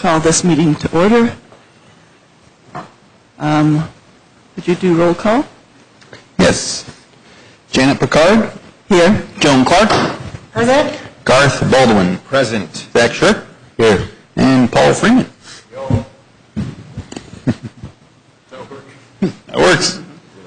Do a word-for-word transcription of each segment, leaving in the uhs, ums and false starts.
call this meeting to order. Um, would you do roll call? Yes. Janet Picard. Here. Joan Clark. Present. Garth Baldwin. Present. Zach Sherk. Here. And Paul Freeman. Yo. That works.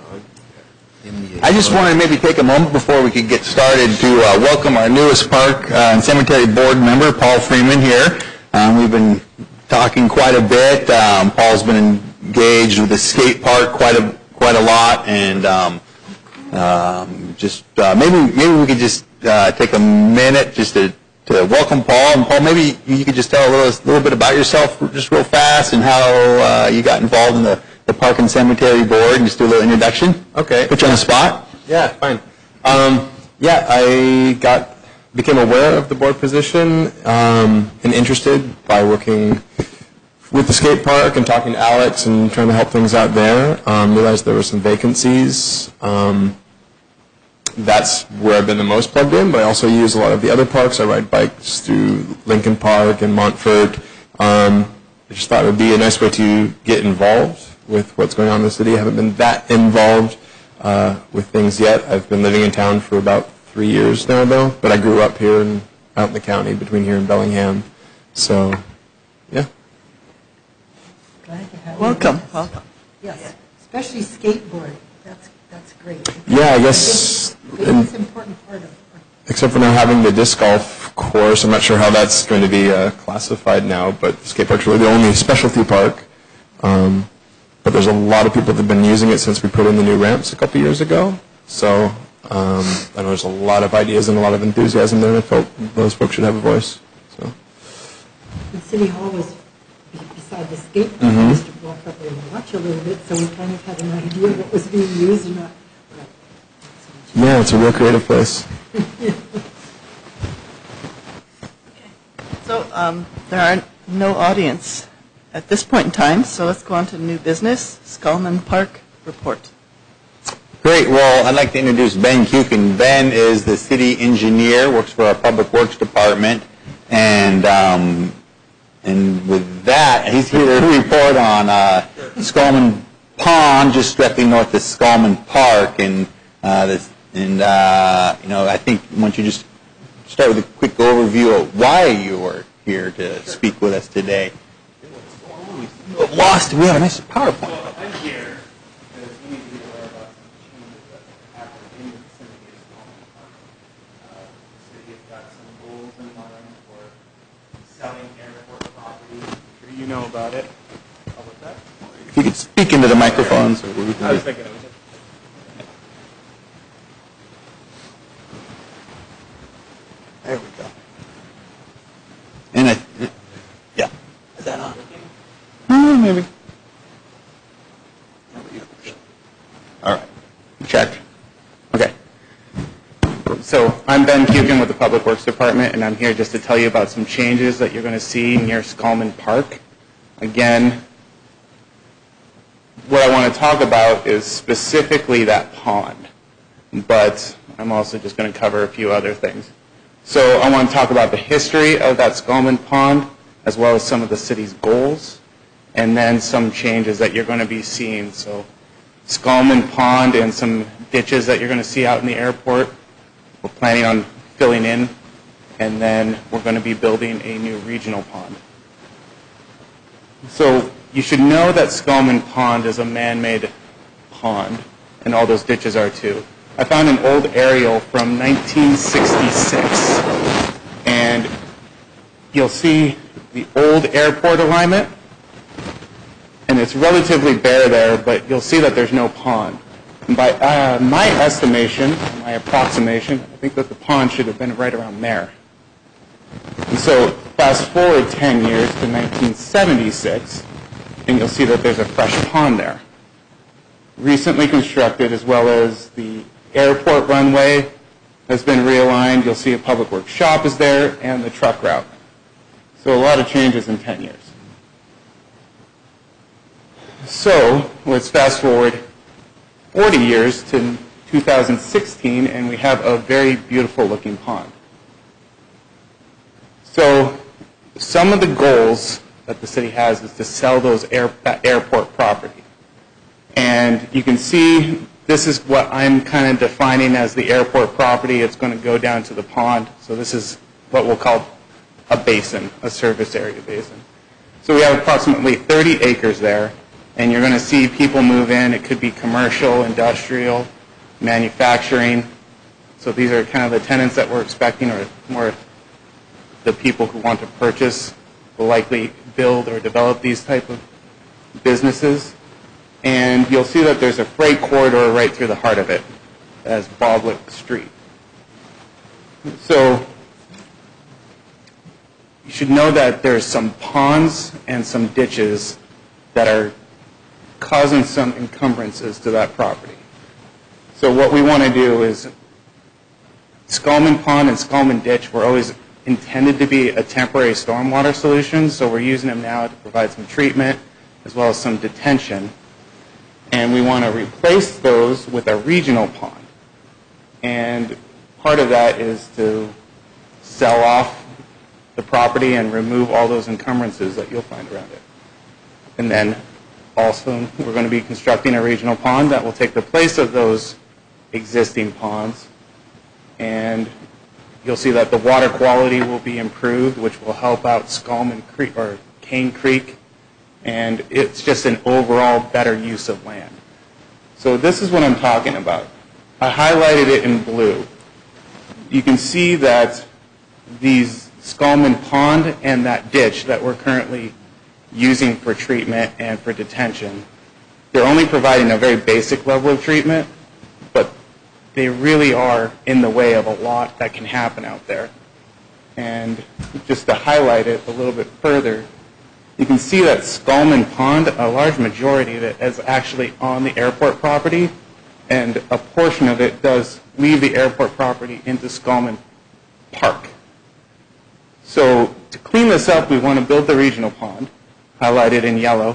I just wanted to maybe take a moment before we could get started to uh, welcome our newest park uh, and cemetery board member, Paul Freeman, here. Um, we've been talking quite a bit. Um, Paul's been engaged with the skate park quite a quite a lot, and um, um, just uh, maybe maybe we could just uh, take a minute just to, to welcome Paul. And Paul, maybe you could just tell a little, little bit about yourself, just real fast, and how uh, you got involved in the the Park and Cemetery Board, and just do a little introduction. Okay. Put you on the spot. Yeah, fine. Um, yeah, I got became aware of the board position um, and interested by working with the skate park and talking to Alex and trying to help things out there. Um, realized there were some vacancies. Um, that's where I've been the most plugged in, but I also use a lot of the other parks. I ride bikes through Lincoln Park and Montfort. Um, I just thought it would be a nice way to get involved with what's going on in the city. I haven't been that involved uh, with things yet. I've been living in town for about three years now, though, but I grew up here and out in the county between here and Bellingham. So, yeah. Glad to have Welcome. you. Welcome. Yes, especially skateboard. That's that's great. Yeah, I guess, I think it's an important part of. except for now having the disc golf course, I'm not sure how that's going to be uh, classified now, but the skate park's really the only specialty park. Um, But there's a lot of people that have been using it since we put in the new ramps a couple years ago. So um, I know there's a lot of ideas and a lot of enthusiasm there, and I felt those folks should have a voice. So. And City Hall was be- beside the skate park. Mm-hmm. We used to walk up there and watch a little bit, so we kind of had an idea what was being used and not. But Yeah, it's a real creative place. So um, there are no audience at this point in time, so let's go on to new business. Skullman Park report. Great. Well, I'd like to introduce Ben Kukin. Ben is the city engineer, works for our Public Works Department, and um, and with that, he's here to report on uh, Skullman Pond, just directly north of Skullman Park, and uh, this, and uh, you know, I think once you just start with a quick overview of why you were here to speak with us today. Lost. We have a nice PowerPoint. Well, I'm here because we need to be aware about some changes that have happened in the vicinity of Skullman Park. Uh, the city has got some goals in mind for selling airport property. I'm sure you know about it. How about that? If you could speak into the microphone, so we can. I was thinking it was. There we go. And I, yeah. Is that on? Oh, maybe. All right. Check. Okay. So I'm Ben Kukin with the Public Works Department, and I'm here just to tell you about some changes that you're going to see near Skullman Park. Again, what I want to talk about is specifically that pond, but I'm also just going to cover a few other things. So I want to talk about the history of that Skullman Pond, as well as some of the city's goals, and then some changes that you're going to be seeing. So Skullman Pond and some ditches that you're going to see out in the airport, we're planning on filling in, and then we're going to be building a new regional pond. So you should know that Skullman Pond is a man-made pond, and all those ditches are too. I found an old aerial from nineteen sixty-six, and you'll see the old airport alignment, and it's relatively bare there, but you'll see that there's no pond. And by uh, my estimation, my approximation, I think that the pond should have been right around there. And so fast forward ten years to nineteen seventy-six, and you'll see that there's a fresh pond there. Recently constructed, as well as the airport runway has been realigned. You'll see a public works shop is there, and the truck route. So a lot of changes in ten years. So let's fast forward forty years to two thousand sixteen, and we have a very beautiful looking pond. So some of the goals that the city has is to sell those air, that airport property. And you can see this is what I'm kind of defining as the airport property. It's going to go down to the pond. So this is what we'll call a basin, a service area basin. So we have approximately thirty acres there, and you're going to see people move in. It could be commercial, industrial, manufacturing. So these are kind of the tenants that we're expecting, or more the people who want to purchase will likely build or develop these type of businesses. And you'll see that there's a freight corridor right through the heart of it as Boblik Street. So you should know that there's some ponds and some ditches that are causing some encumbrances to that property. So what we want to do is, Skullman Pond and Skullman Ditch were always intended to be a temporary stormwater solution, so we're using them now to provide some treatment as well as some detention. And we want to replace those with a regional pond. And part of that is to sell off the property and remove all those encumbrances that you'll find around it. And then also we're going to be constructing a regional pond that will take the place of those existing ponds. And you'll see that the water quality will be improved, which will help out Skullman Creek or Cane Creek. And it's just an overall better use of land. So this is what I'm talking about. I highlighted it in blue. You can see that these Skullman Pond and that ditch that we're currently using for treatment and for detention, they're only providing a very basic level of treatment, but they really are in the way of a lot that can happen out there. And just to highlight it a little bit further, you can see that Skullman Pond, a large majority of it is actually on the airport property, and a portion of it does leave the airport property into Skullman Park. So to clean this up, we want to build the regional pond, highlighted in yellow.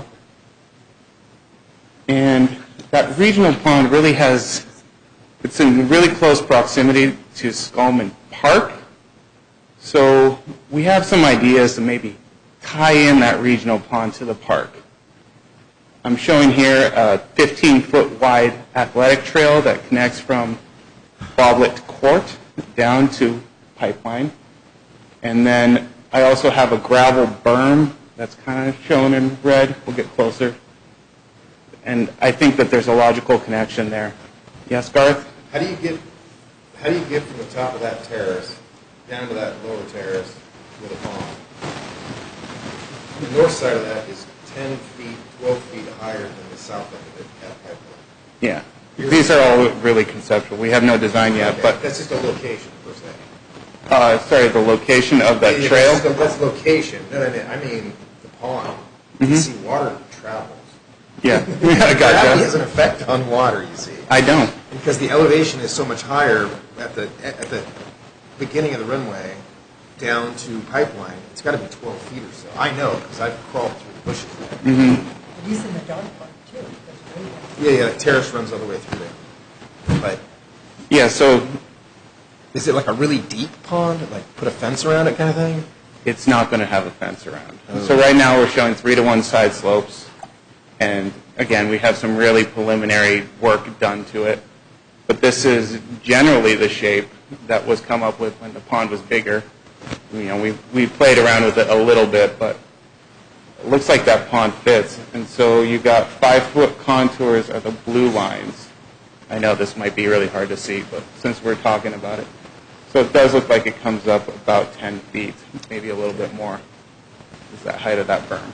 And that regional pond really has, it's in really close proximity to Skullman Park. So we have some ideas to maybe tie in that regional pond to the park. I'm showing here a fifteen foot wide athletic trail that connects from Boblik Court down to Pipeline. And then I also have a gravel berm that's kind of shown in red. We'll get closer. And I think that there's a logical connection there. Yes, Garth? How do you get, how do you get from the top of that terrace down to that lower terrace with a pond? The north side of that is ten feet, twelve feet higher than the south end of it at Pipeline. Yeah. These are all really conceptual. We have no design yet, Okay, but that's just a location per se. uh, sorry, the location of that Yeah, trail. That's, the, that's location. No, no, no, I mean the pond. You see, water travels. Yeah, I Gravity gotcha. has an effect on water. You see, I don't. because the elevation is so much higher at the at the beginning of the runway down to Pipeline. It's got to be twelve feet or so. I know because I've crawled through the bushes there. At least in the dog park, too. That's way down. Yeah, yeah, the terrace runs all the way through there. But Yeah, so is it like a really deep pond? Like put a fence around it kind of thing? it's not going to have a fence around. So right now we're showing three to one side slopes. And again, we have some really preliminary work done to it. But this is generally the shape that was come up with when the pond was bigger. You know, we, we played around with it a little bit, but it looks like that pond fits. And so you've got five-foot contours of the blue lines. I know this might be really hard to see, but since we're talking about it. So it does look like it comes up about ten feet, maybe a little bit more, is that height of that berm.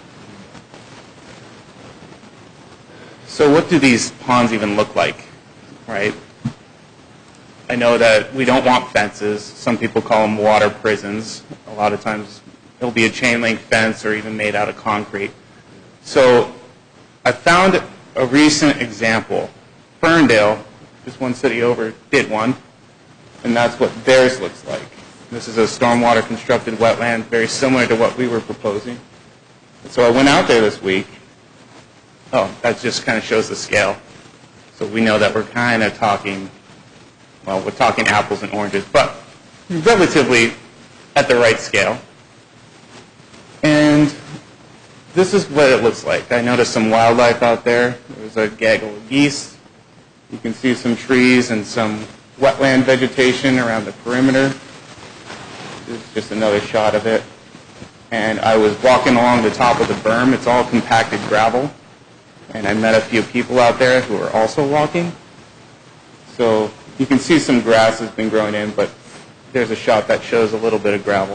So what do these ponds even look like, right? I know that we don't want fences. Some people call them water prisons. A lot of times it'll be a chain link fence or even made out of concrete. So I found a recent example. Ferndale, just one city over, did one, and that's what theirs looks like. This is a stormwater constructed wetland, very similar to what we were proposing. So I went out there this week. Oh, that just kind of shows the scale. So we know that we're kind of talking, well, we're talking apples and oranges, but relatively at the right scale. And this is what it looks like. I noticed some wildlife out there. There's a gaggle of geese. You can see some trees and some wetland vegetation around the perimeter. This is just another shot of it. And I was walking along the top of the berm. It's all compacted gravel. And I met a few people out there who were also walking. So you can see some grass has been growing in, but there's a shot that shows a little bit of gravel.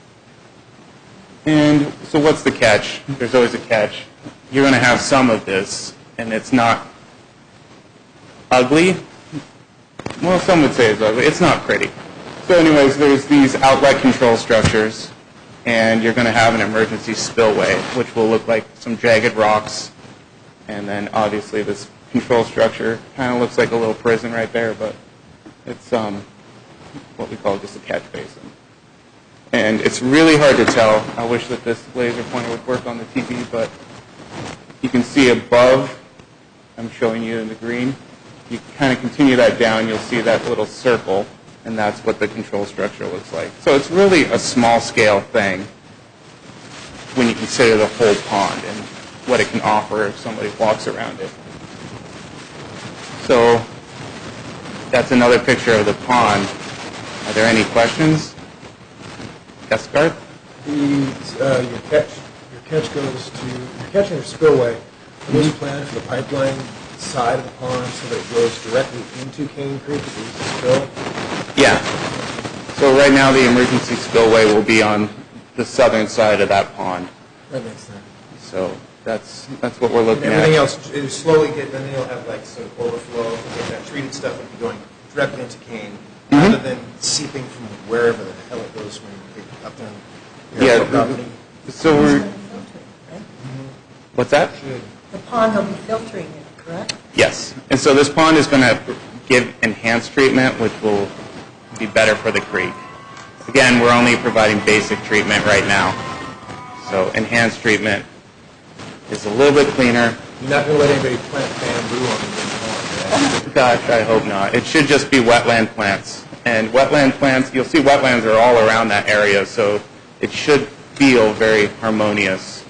And so what's the catch? There's always a catch. You're going to have some of this, and it's not ugly. Well, some would say it's ugly. It's not pretty. So anyways, there's these outlet control structures, and you're going to have an emergency spillway, which will look like some jagged rocks. And then obviously this control structure kind of looks like a little prison right there, but it's um, what we call just a catch basin. And it's really hard to tell. I wish that this laser pointer would work on the T V, but you can see above, I'm showing you in the green, you kind of continue that down, you'll see that little circle, and that's what the control structure looks like. So it's really a small scale thing when you consider the whole pond and what it can offer if somebody walks around it. So that's another picture of the pond. Are there any questions? Yes, Garth? The, uh, your catch, your catch goes to, you're catching your spillway. Are those planned for the pipeline side of the pond so that it goes directly into Cane Creek as a spill? Yeah. So right now the emergency spillway will be on the southern side of that pond. That makes sense. So that's that's what we're looking And at. everything else, it slowly get, then you'll have like some overflow, and that treated stuff will be going directly into Cane, Mm-hmm. rather than seeping from wherever the hell it goes when you get up down your Yeah. property. So we're, Filtering, right? what's that? The pond will be filtering it, correct? Yes. And so this pond is going to give enhanced treatment, which will be better for the creek. Again, we're only providing basic treatment right now. So enhanced treatment is a little bit cleaner. You're not going to let anybody plant bamboo on the pond, right? Gosh, I hope not. It should just be wetland plants. And wetland plants, you'll see wetlands are all around that area, so it should feel very harmonious.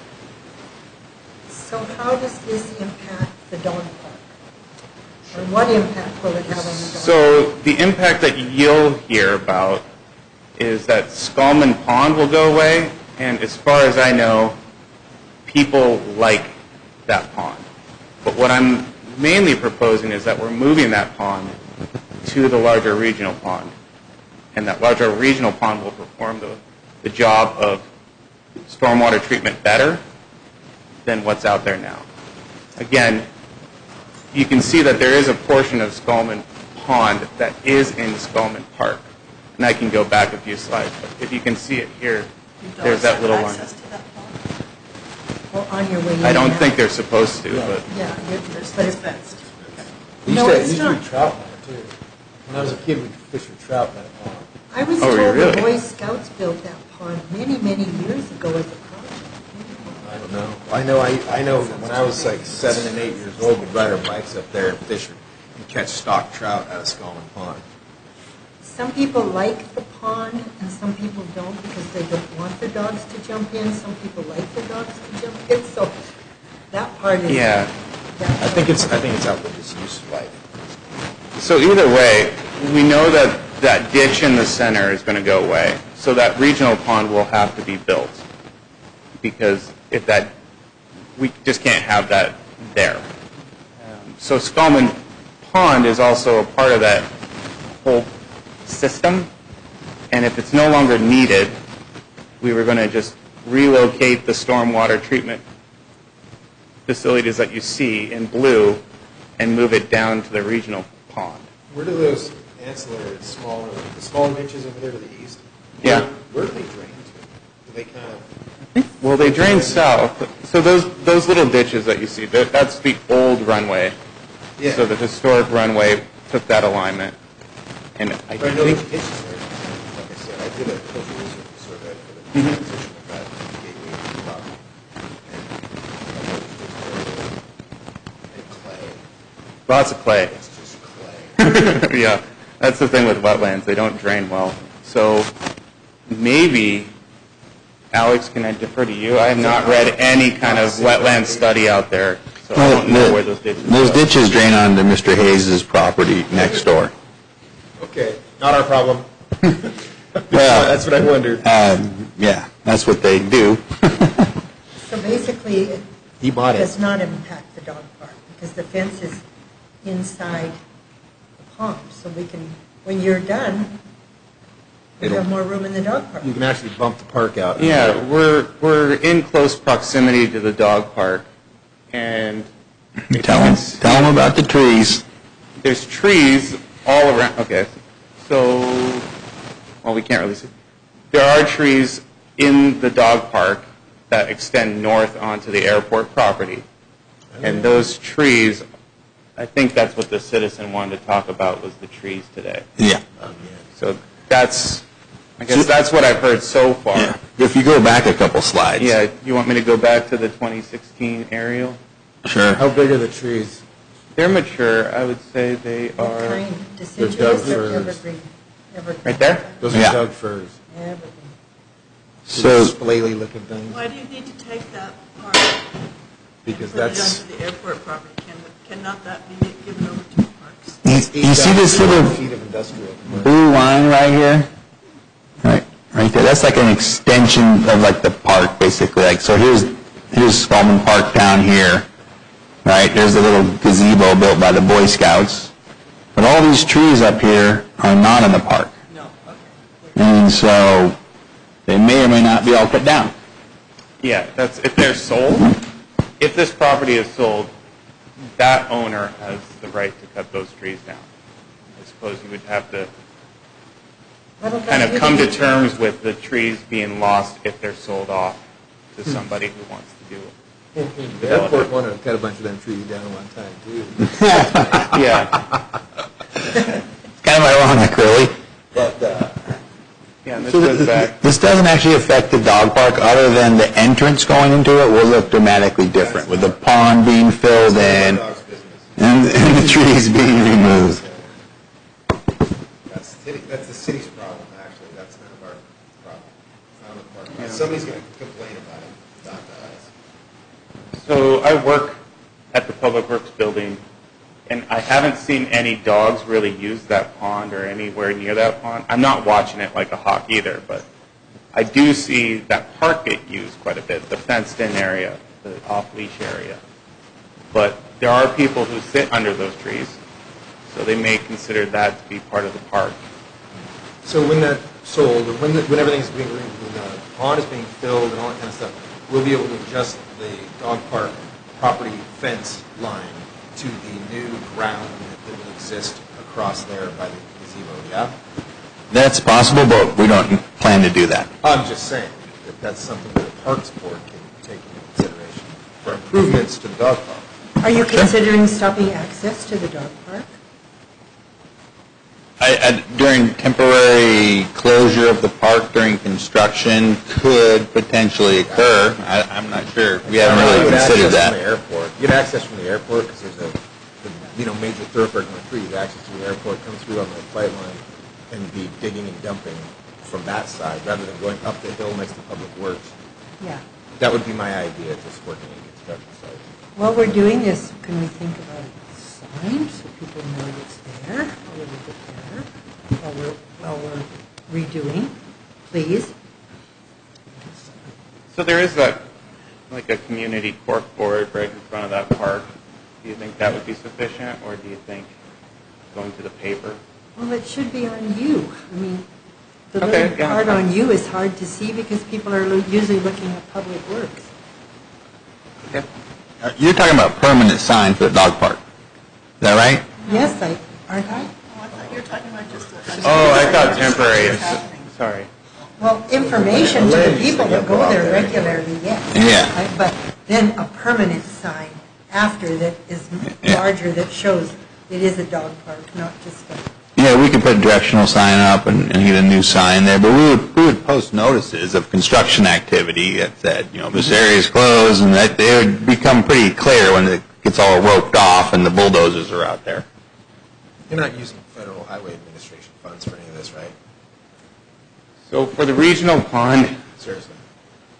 So how does this impact the dog park? Or what impact will it have on the dog? So the impact that you'll hear about is that Skullman Pond will go away, and as far as I know, people like that pond. But what I'm mainly proposing is that we're moving that pond to the larger regional pond, and that larger regional pond will perform the, the job of stormwater treatment better than what's out there now. Again, you can see that there is a portion of Skullman Pond that is in Skullman Park, and I can go back a few slides, but if you can see it here, there's that little line. Access to that pond? Or on your way in? I don't now? think they're supposed to, but Yeah, you're- but it's fenced. Used No, to, it's used to be not. trout there too. When I was a kid, we'd fish for trout in that pond. I was Oh, told really? the Boy Scouts built that pond many, many years ago as a project. I don't know. I know, I, I know that when I was like seven and eight years old, we'd ride our bikes up there and fish and catch stock trout out of Skullman Pond. Some people like the pond and some people don't because they don't want their dogs to jump in. Some people like their dogs to jump in, so that part is. yeah. that I think part- it's, I think it's outrageous use of life. So either way, we know that that ditch in the center is going to go away. So that regional pond will have to be built. Because if that, we just can't have that there. Um, So Skullman Pond is also a part of that whole system. And if it's no longer needed, we were going to just relocate the stormwater treatment facilities that you see in blue and move it down to the regional pond. Where do those ancillary, smaller, the smaller ditches over there to the east? Yeah. Where do they drain to? Do they kind of, Well, they drain south. So those those little ditches that you see, that, that's the old runway. yeah. So the historic runway took that alignment. And I But I know think, there's ditches there. Like I said, I did a cultural research survey for the transition of that gateway to the property. And I noticed there's very little, and clay. lots of clay. It's just clay. Yeah, that's the thing with wetlands. They don't drain well. So maybe Alex, can I defer to you? I have not read any kind of wetland study out there, so I Well, don't know the- where those ditches Those go. ditches drain onto Mister Hayes' property next door. Okay, not our problem. Well, That's what I wondered. um, yeah, that's what they do. So basically, it He bought does it. not impact the dog park, because the fence is inside the pond, so we can, when you're done, we It'll- have more room in the dog park. You can actually bump the park out. Yeah, we're, we're in close proximity to the dog park, and if Tell you them, can see- tell them about the trees. there's trees all around, okay, so, well, we can't really see. There are trees in the dog park that extend north onto the airport property. And those trees, I think that's what the citizen wanted to talk about, was the trees today. Yeah. So that's, I guess that's what I've heard so far. Yeah. If you go back a couple slides. Yeah, you want me to go back to the twenty sixteen aerial? Sure. How big are the trees? They're mature, I would say they What are, kind, Doug deciduous or firs. evergreen? Evergreen. right there? Those are Yeah. Doug firs. Evergreen. So, Splaly looking things. Why do you need to take that part Because and put it that's, onto the airport property? Can, cannot that be given over to the parks? you you see this little feet of industrial. blue line right here? Right, right there. That's like an extension of like the park, basically. Like, so here's, here's Spalding Park down here, right? There's a little gazebo built by the Boy Scouts. But all these trees up here are not in the park. No, okay. And so they may or may not be all cut down. Yeah, that's, if they're sold, if this property is sold, that owner has the right to cut those trees down. I suppose you would have to What about kind of you? come to terms with the trees being lost if they're sold off to somebody who wants to do it. The airport wanted to cut a bunch of them trees down one time, too. Yeah, It's kind of ironic, really. But, uh, yeah, and this So goes th- back, this doesn't actually affect the dog park, other than the entrance going into it will look dramatically different, with the pond being filled in dog's business. and and the trees being removed. That's, city, that's the city's problem, actually. That's none of our problem. It's not the park. Somebody's going to complain about it, not us. so I work at the Public Works building, and I haven't seen any dogs really use that pond or anywhere near that pond. I'm not watching it like a hawk either, but I do see that park get used quite a bit, the fenced-in area, the off-leash area. But there are people who sit under those trees, so they may consider that to be part of the park. So when that's sold, or when, the, when everything's being, re- when the pond is being filled and all that kind of stuff, we'll be able to adjust the dog park property fence line to the new ground that will exist across there by the gazebo, yeah? That's possible, but we don't plan to do that. I'm just saying that that's something that the Parks Board can take into consideration for improvements to the dog park. Are you considering stopping access to the dog park? I, I, during temporary closure of the park during construction could potentially occur. I, I'm not sure. We haven't You really get considered access from the that. airport. You get access from the airport because there's a, the, you know, major thoroughfare going through. You get access to the airport, come through on the flight line, and be digging and dumping from that side rather than going up the hill next to Public Works. Yeah. That would be my idea, just working in construction sites. While we're doing this, can we think about a sign so people know it's there, a little bit there, while we're, while we're redoing, please? So there is that, like a community cork board right in front of that park. Do you think that would be sufficient, or do you think going to the paper? Well, it should be on you. I mean, the Okay, little yeah. part on you is hard to see because people are lo- usually looking at Public Works. Yeah. Uh, You're talking about a permanent sign for the dog park. Is that right? Yes, I, aren't I? Oh, I thought you were talking about just a... Oh, I thought temporary, S- sorry. Well, information to the people that go there regularly, yes. Yeah. I- But then a permanent sign after that is Yeah. larger that shows it is a dog park, not just a... Yeah, we could put a directional sign up and, and get a new sign there, but we would, we would post notices of construction activity that said, you know, this area is closed, and that they would become pretty clear when it gets all roped off and the bulldozers are out there. You're not using Federal Highway Administration funds for any of this, right? So for the regional pond, Seriously.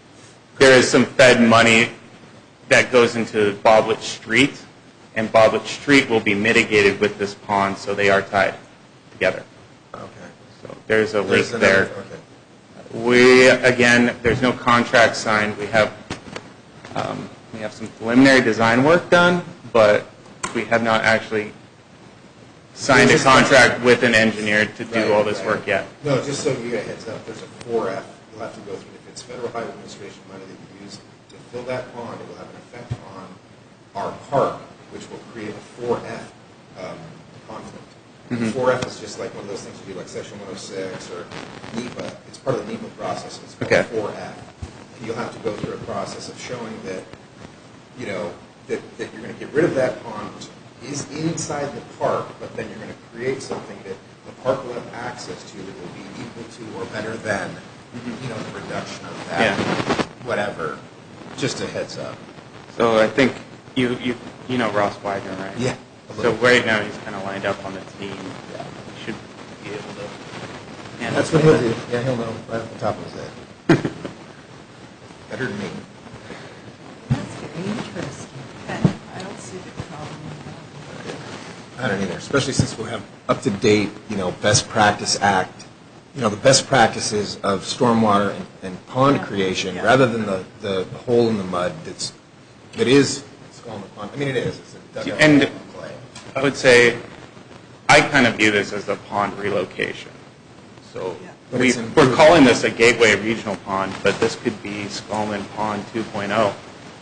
there is some Fed money that goes into Boblet Street, and Boblet Street will be mitigated with this pond, so they are tied together. Okay. So there's a link There's there. another- Okay. We, again, there's no contract signed. We have, um, we have some preliminary design work done, but we have not actually signed a contract with an engineer to do Right, all this right. work yet. No, just so you get a heads up, there's a four F, you'll have to go through, if it's Federal Highway Administration money that you use to fill that pond, it will have an effect on our park, which will create a four F um, conflict. four F is just like one of those things you do, like Section one oh six or NEPA. It's part of the NEPA process, and it's called Okay. four F. You'll have to go through a process of showing that, you know, that, that you're going to get rid of that pond, which is inside the park, but then you're going to create something that the park will have access to that will be equal to or better than, you know, the reduction of that, Yeah. whatever. Just a heads up. So I think you, you, you know Ross Wagner, right? Yeah. a So little. right now, he's kind of lined up on the team. He should be able to handle That's what some he'll of do. Yeah, he'll know right off the top of his head. Better than me. That's very interesting. Okay, I don't see the problem with that. I don't either, especially since we'll have up-to-date, you know, best practice act, you know, the best practices of stormwater and, and pond Yeah. creation, Yeah. rather than the, the hole in the mud that's, that is Skolman Pond. I mean, it is. It's a dugout And- of clay. I would say, I kind of view this as a pond relocation. So Yeah. But we, it's in- we're calling this a Gateway Regional Pond, but this could be Skolman Pond two point oh.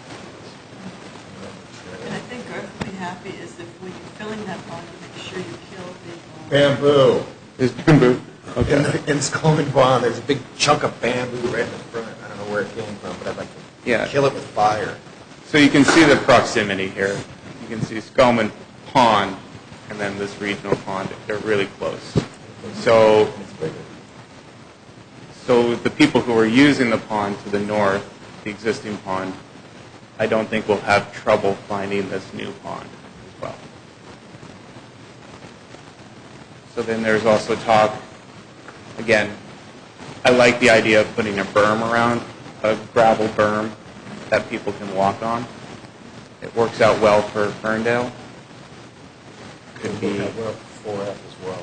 And I think Garth would be happy is if when you're filling that pond, you make sure you kill the, uh, Bamboo. Is bamboo? In, the- in Skolman Pond, there's a big chunk of bamboo right in the front. I don't know where it came from, but I'd like to Yeah. kill it with fire. So you can see the proximity here. You can see Skolman Pond and then this regional pond. They're really close. So, It's bigger. so the people who are using the pond to the north, the existing pond, I don't think will have trouble finding this new pond as well. So then there's also talk, again, I like the idea of putting a berm around, a gravel berm that people can walk on. It works out well for Ferndale. Could be, Well, four F as well.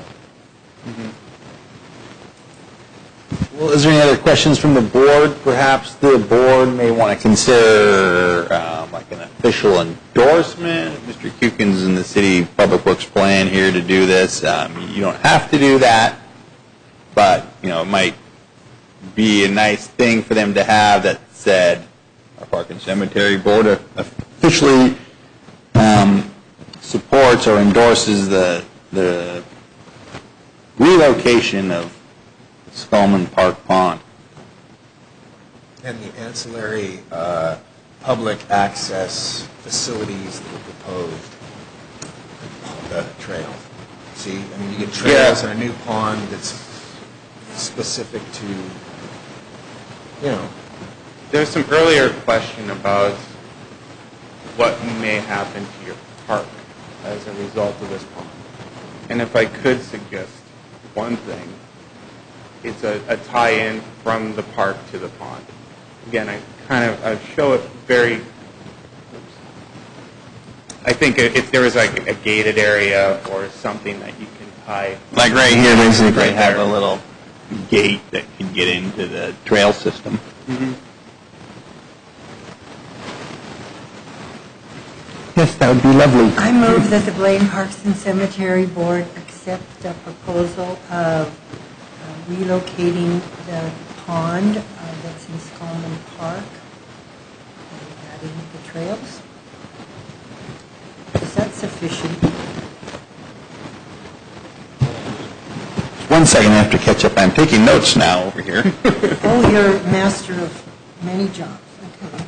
Well, is there any other questions from the board? Perhaps the board may want to consider um, like an official endorsement. Mister Kukin's in the city public works plan here to do this. Um, you don't have to do that, but you know it might be a nice thing for them to have that said our Park and Cemetery Board officially um, supports or endorses the the relocation of Skolman Park Pond. And the ancillary uh, public access facilities that are proposed, the trail. See, I mean, you get trails Yeah. and a new pond that's specific to, you know, there's some earlier question about what may happen to your park as a result of this pond. And if I could suggest one thing, it's a, a tie-in from the park to the pond. Again, I kind of I show it very, oops. I think if there was like a gated area or something that you can tie. Like right here, basically, Right have there. a little gate that can get into the trail system. Yes, that would be lovely. I move that the Blaine Parks and Cemetery Board accept the proposal of uh, relocating the pond uh, that's in Skolman Park and adding the trails. Is that sufficient? One second, I have to catch up. I'm taking notes now over here. Oh, you're master of many jobs. Okay.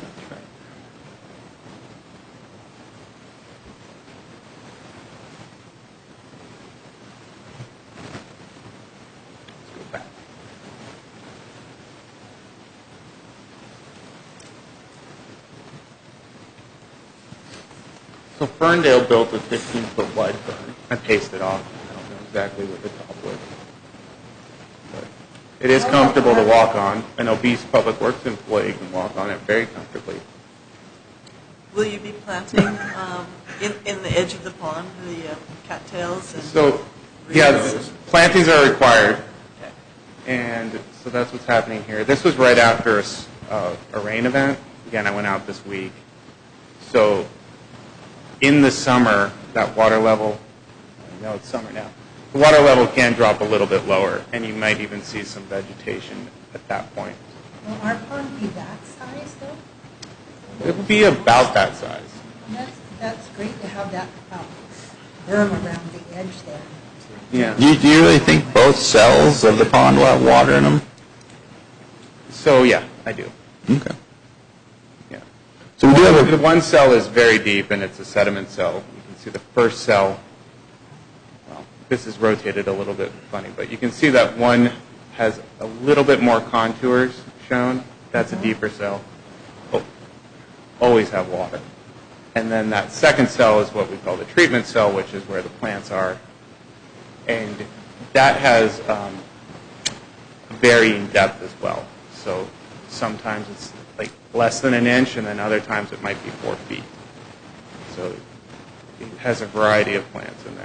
So Ferndale built a fifteen-foot wide berm. I pasted off. I don't know exactly what the top was. But It is comfortable to walk on. An obese public works employee can walk on it very comfortably. Will you be planting um, in, in the edge of the pond, the uh, cattails? And So, yeah, reeds? plantings are required, Okay. and so that's what's happening here. This was right after a, s- uh, a rain event. Again, I went out this week. So, in the summer, that water level, I know it's summer now, the water level can drop a little bit lower, and you might even see some vegetation at that point. Will our pond be that size though? It will be about that size. That's, that's great to have that um, berm around the edge there. Yeah. Do you, do you really think both cells of the pond will have water in them? So, yeah, I do. Okay. Yeah. So we do have The a, one cell is very deep, and it's a sediment cell. You can see the first cell. Well, this is rotated a little bit funny, but you can see that one has a little bit more contours shown. That's a deeper cell. Oh, always have water. And then that second cell is what we call the treatment cell, which is where the plants are. And that has um, varying depth as well. So sometimes it's like less than an inch, and then other times it might be four feet. So it has a variety of plants in there.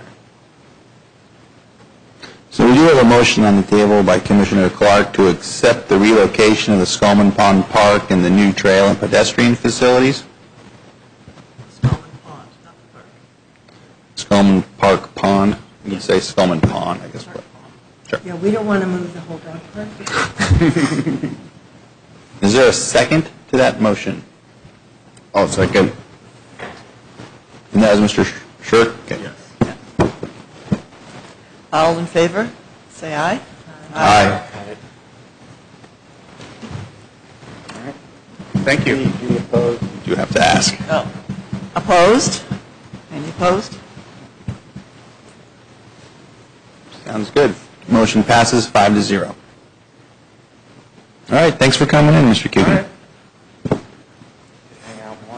so we do have a motion on the table by Commissioner Clark to accept the relocation of the Skolman Pond Park and the new trail and pedestrian facilities. Spelman Pond, not the park. Skolman Park Pond. You could say Skolman Pond, I guess. But sure. Yeah, we don't want to move the whole dog park. Is there a second to that motion? Oh, second. And that was Mister Shirk? Okay. Yeah. All in favor, say aye. Aye. Thank you. You have to ask. Oh. Opposed? Any opposed? Sounds good. Motion passes five to zero. All right, thanks for coming in, Mister Coogan. All right. Hang out more.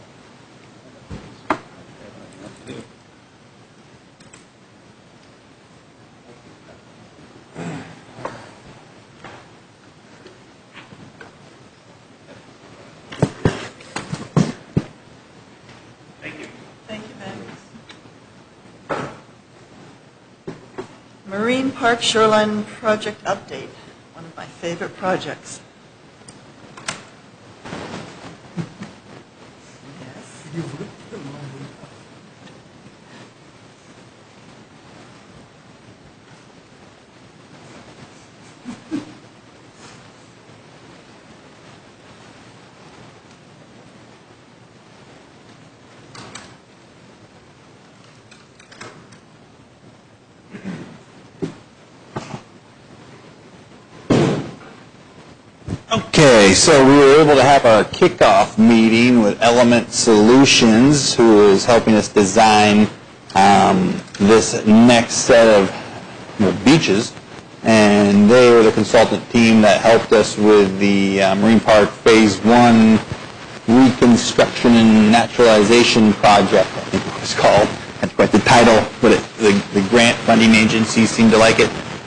Thank you. Thank you, Max. Marine Park Shoreline Project Update, one of my favorite projects. Yes. Okay, so we were able to have our kickoff meeting with Element Solutions, who is helping us design um, this next set of well, beaches. And they were the consultant team that helped us with the uh, Marine Park Phase One Reconstruction and Naturalization Project, I think it was called. That's quite the title, but it, the, the grant funding agencies seemed to like it.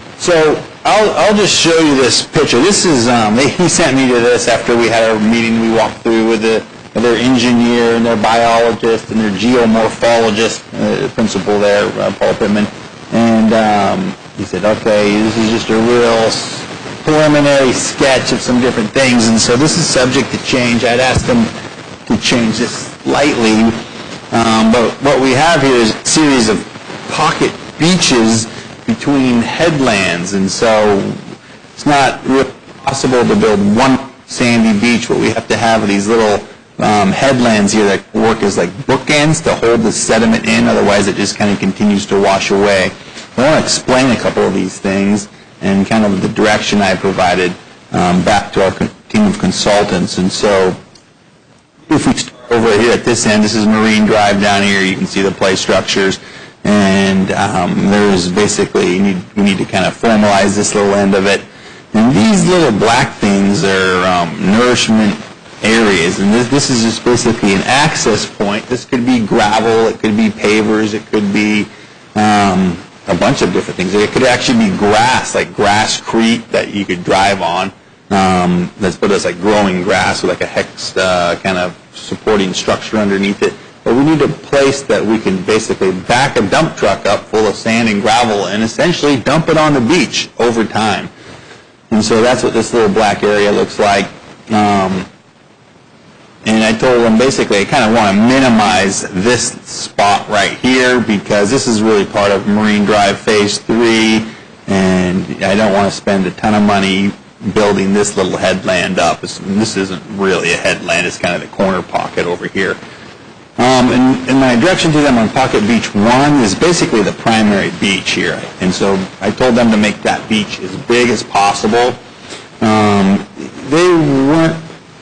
So I'll, I'll just show you this picture. This is, um, they, he sent me to this after we had our meeting we walked through with, the, with their engineer and their biologist and their geomorphologist, uh, the principal there, uh, Paul Pittman. And um, he said, okay, this is just a real preliminary sketch of some different things. And so this is subject to change. I'd asked them to change this slightly. Um, but what we have here is a series of pocket beaches between headlands, and so it's not really possible to build one sandy beach, but we have to have these little um, headlands here that work as like bookends to hold the sediment in, otherwise it just kind of continues to wash away. I want to explain a couple of these things and kind of the direction I provided um, back to our con- team of consultants. And so if we start over here at this end, this is Marine Drive down here, you can see the play structures. And um, there's basically, you need, we need to kind of formalize this little end of it. And these little black things are um, nourishment areas. And this, this is just basically an access point. This could be gravel, it could be pavers, it could be um, a bunch of different things. It could actually be grass, like Grasscrete that you could drive on. Um, that's put as like growing grass with like a hex uh, kind of supporting structure underneath it. But we need a place that we can basically back a dump truck up full of sand and gravel and essentially dump it on the beach over time. And so that's what this little black area looks like. Um, and I told them basically I kind of want to minimize this spot right here because this is really part of Marine Drive Phase three, and I don't want to spend a ton of money building this little headland up. This, this isn't really a headland. It's kind of the corner pocket over here. Um, and, and my direction to them on Pocket Beach one is basically the primary beach here. And so I told them to make that beach as big as possible. Um, they weren't,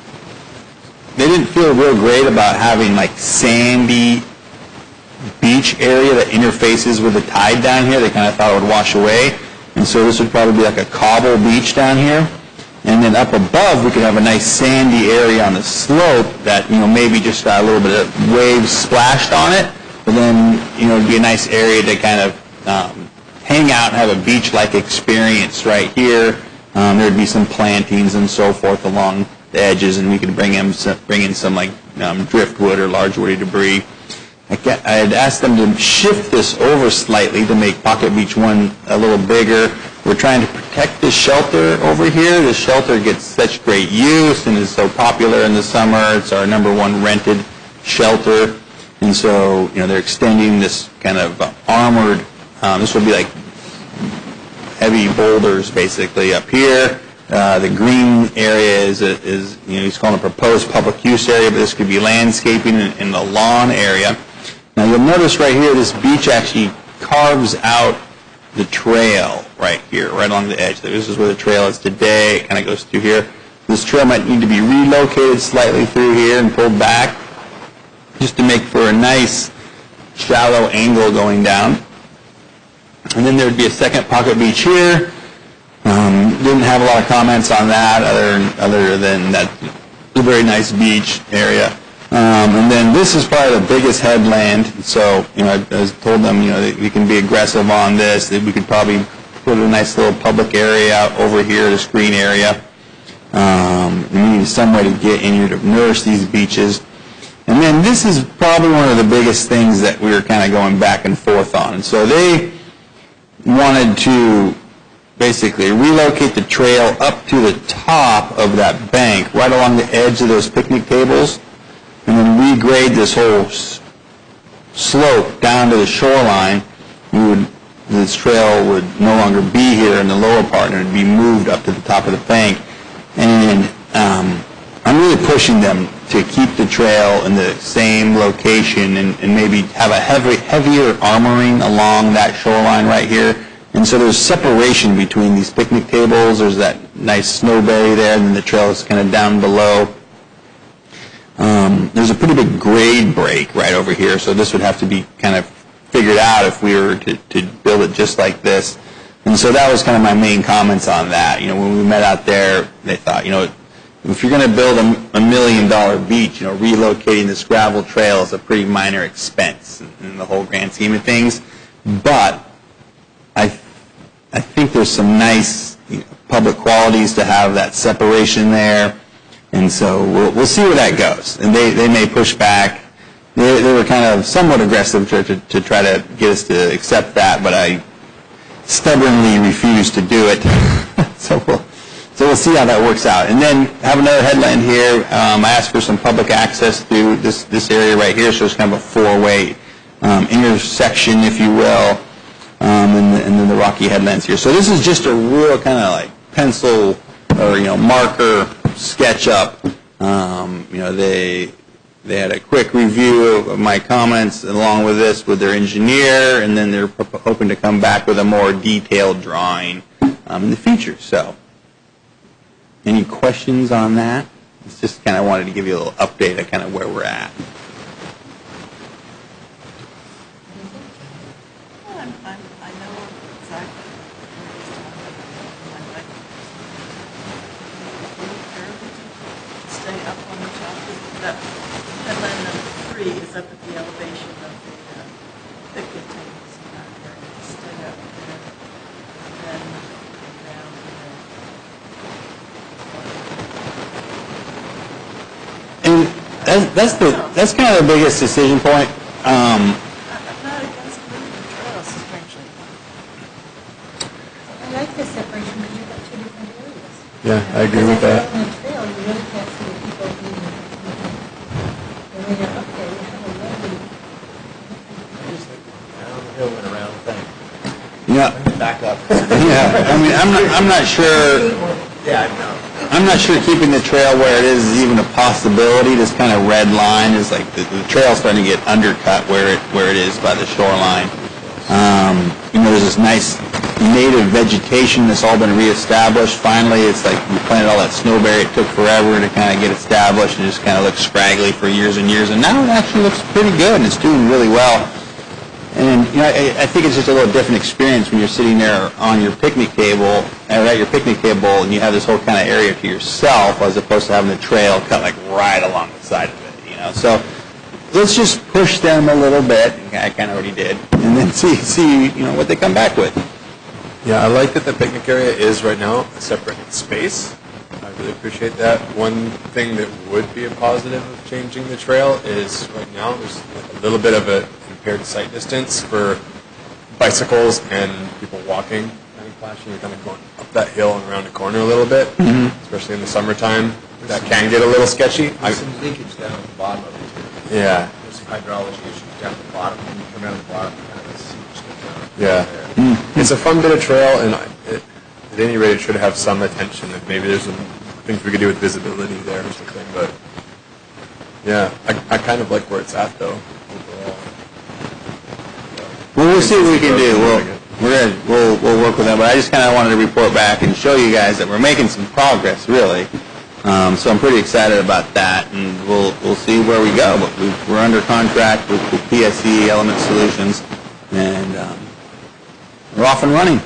they didn't feel real great about having like sandy beach area that interfaces with the tide down here. They kind of thought it would wash away. And so this would probably be like a cobble beach down here. And then up above, we could have a nice sandy area on the slope that, you know, maybe just got a little bit of waves splashed on it. But then, you know, it'd be a nice area to kind of um, hang out and have a beach-like experience right here. Um, there'd be some plantings and so forth along the edges, and we could bring in some, bring in some like um, driftwood or large woody debris. I, get, I had asked them to shift this over slightly to make Pocket Beach one a little bigger. We're trying to protect this shelter over here. This shelter gets such great use and is so popular in the summer. It's our number one rented shelter. And so, you know, they're extending this kind of uh, armored, um, this would be like heavy boulders basically up here. Uh, the green area is, a, is, you know, he's calling a proposed public use area, but this could be landscaping in, in the lawn area. Now you'll notice right here, this beach actually carves out the trail right here, right along the edge. This is where the trail is today. It kind of goes through here. This trail might need to be relocated slightly through here and pulled back just to make for a nice shallow angle going down. And then there would be a second Pocket Beach here. Um, didn't have a lot of comments on that other, other than that a very nice beach area. Um, and then this is probably the biggest headland. So, you know, I, I told them, you know, that we can be aggressive on this. That we could probably put a nice little public area out over here, the screen area. Um, we need some way to get in here to nourish these beaches. And then this is probably one of the biggest things that we were kind of going back and forth on. And so they wanted to basically relocate the trail up to the top of that bank, right along the edge of those picnic tables, and then regrade this whole s- slope down to the shoreline. We would, this trail would no longer be here in the lower part, and it would be moved up to the top of the bank. And um, I'm really pushing them to keep the trail in the same location and, and maybe have a heavy, heavier armoring along that shoreline right here. And so there's separation between these picnic tables. There's that nice snow bay there, and then the trail is kind of down below. Um, there's a pretty big grade break right over here, so this would have to be kind of figured out if we were to, to build it just like this. And so that was kind of my main comments on that. You know, when we met out there, they thought, you know, if you're going to build a, a million dollar beach, you know, relocating this gravel trail is a pretty minor expense in, in the whole grand scheme of things. But I I think there's some nice, you know, public qualities to have that separation there, and so we'll, we'll see where that goes. And they, they may push back. They, they were kind of somewhat aggressive to, to, to try to get us to accept that, but I stubbornly refused to do it. so we'll so we'll see how that works out. And then have another headland here. Um, I asked for some public access through this this area right here, so it's kind of a four-way um, intersection, if you will. Um, and, the, and then the rocky headlands here. So this is just a real kind of like pencil or, you know, marker sketch up. Um, you know, they they had a quick review of my comments along with this with their engineer, and then they're p- hoping to come back with a more detailed drawing um, in the future. So, any questions on that? It's just kind of wanted to give you a little update of kind of where we're at. I'm, I'm, I know exactly what he's talking about. Stay up on the top. That headland number three is up at the elevation of the uh, picnic tables in that area. Stay up. That's, that's the, that's kind of the biggest decision point. Um, I'm not against moving the trails, strangely. I like the separation because you've got two different areas. Yeah, I agree with Because that. if you're on the trail, you really can't see the people leaving. And when you're up there, you have a lovely, Down the hill and around thing. yeah, Back up. yeah. I mean, I'm not, I'm not sure. Yeah, no. I'm not sure keeping the trail where it is is even a possibility. This kind of red line is like the, the trail's starting to get undercut where it where it is by the shoreline. Um, you know, there's this nice native vegetation that's all been reestablished. Finally, it's like we planted all that snowberry. It took forever to kind of get established and just kind of looked scraggly for years and years. And now it actually looks pretty good and it's doing really well. And you know, I, I think it's just a little different experience when you're sitting there on your picnic table, or at your picnic table, and you have this whole kind of area to yourself, as opposed to having the trail cut like right along the side of it. You know, so let's just push them a little bit. I kind of already did, and then see see you know what they come back with. Yeah, I like that the picnic area is right now a separate space. I really appreciate that. One thing that would be a positive of changing the trail is right now there's like a little bit of a impaired sight distance for bicycles and people walking. Kind of clashing, you're kind of going up that hill and around the corner a little bit, especially in the summertime. That can get a little sketchy. I- There's some leakage down at the bottom of it, too. Yeah, There's some hydrology issues down at the bottom. When you come down the bottom, kind of a sewage goes down. yeah. There. It's a fun bit of trail, and it, at any rate, it should have some attention. If maybe there's some things we could do with visibility there or something. But yeah, I, I kind of like where it's at though overall. Well, we'll see what we can do. We'll we're gonna, we'll we'll work with them. But I just kind of wanted to report back and show you guys that we're making some progress, really. Um, so I'm pretty excited about that, and we'll we'll see where we go. But we, we're under contract with, with P S E Element Solutions, and um, we're off and running.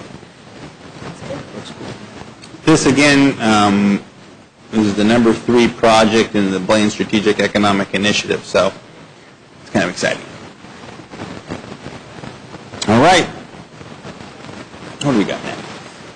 This again um, is the number three project in the Blaine Strategic Economic Initiative, so it's kind of exciting. All right. What do we got now?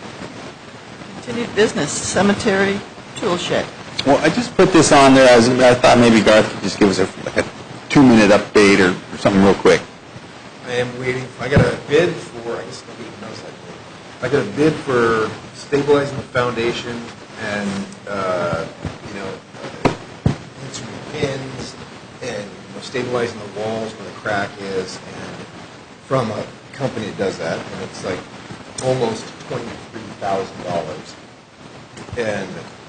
Continued business, cemetery tool shed. Well, I just put this on there as I thought maybe Garth could just give us a, like a two-minute update or, or something real quick. I am waiting, I got a bid for, I guess nobody knows that bid. I got a bid for stabilizing the foundation and, uh, you know, uh, insert pins and you know, stabilizing the walls where the crack is, and from a company that does that, and it's like almost twenty-three thousand dollars. And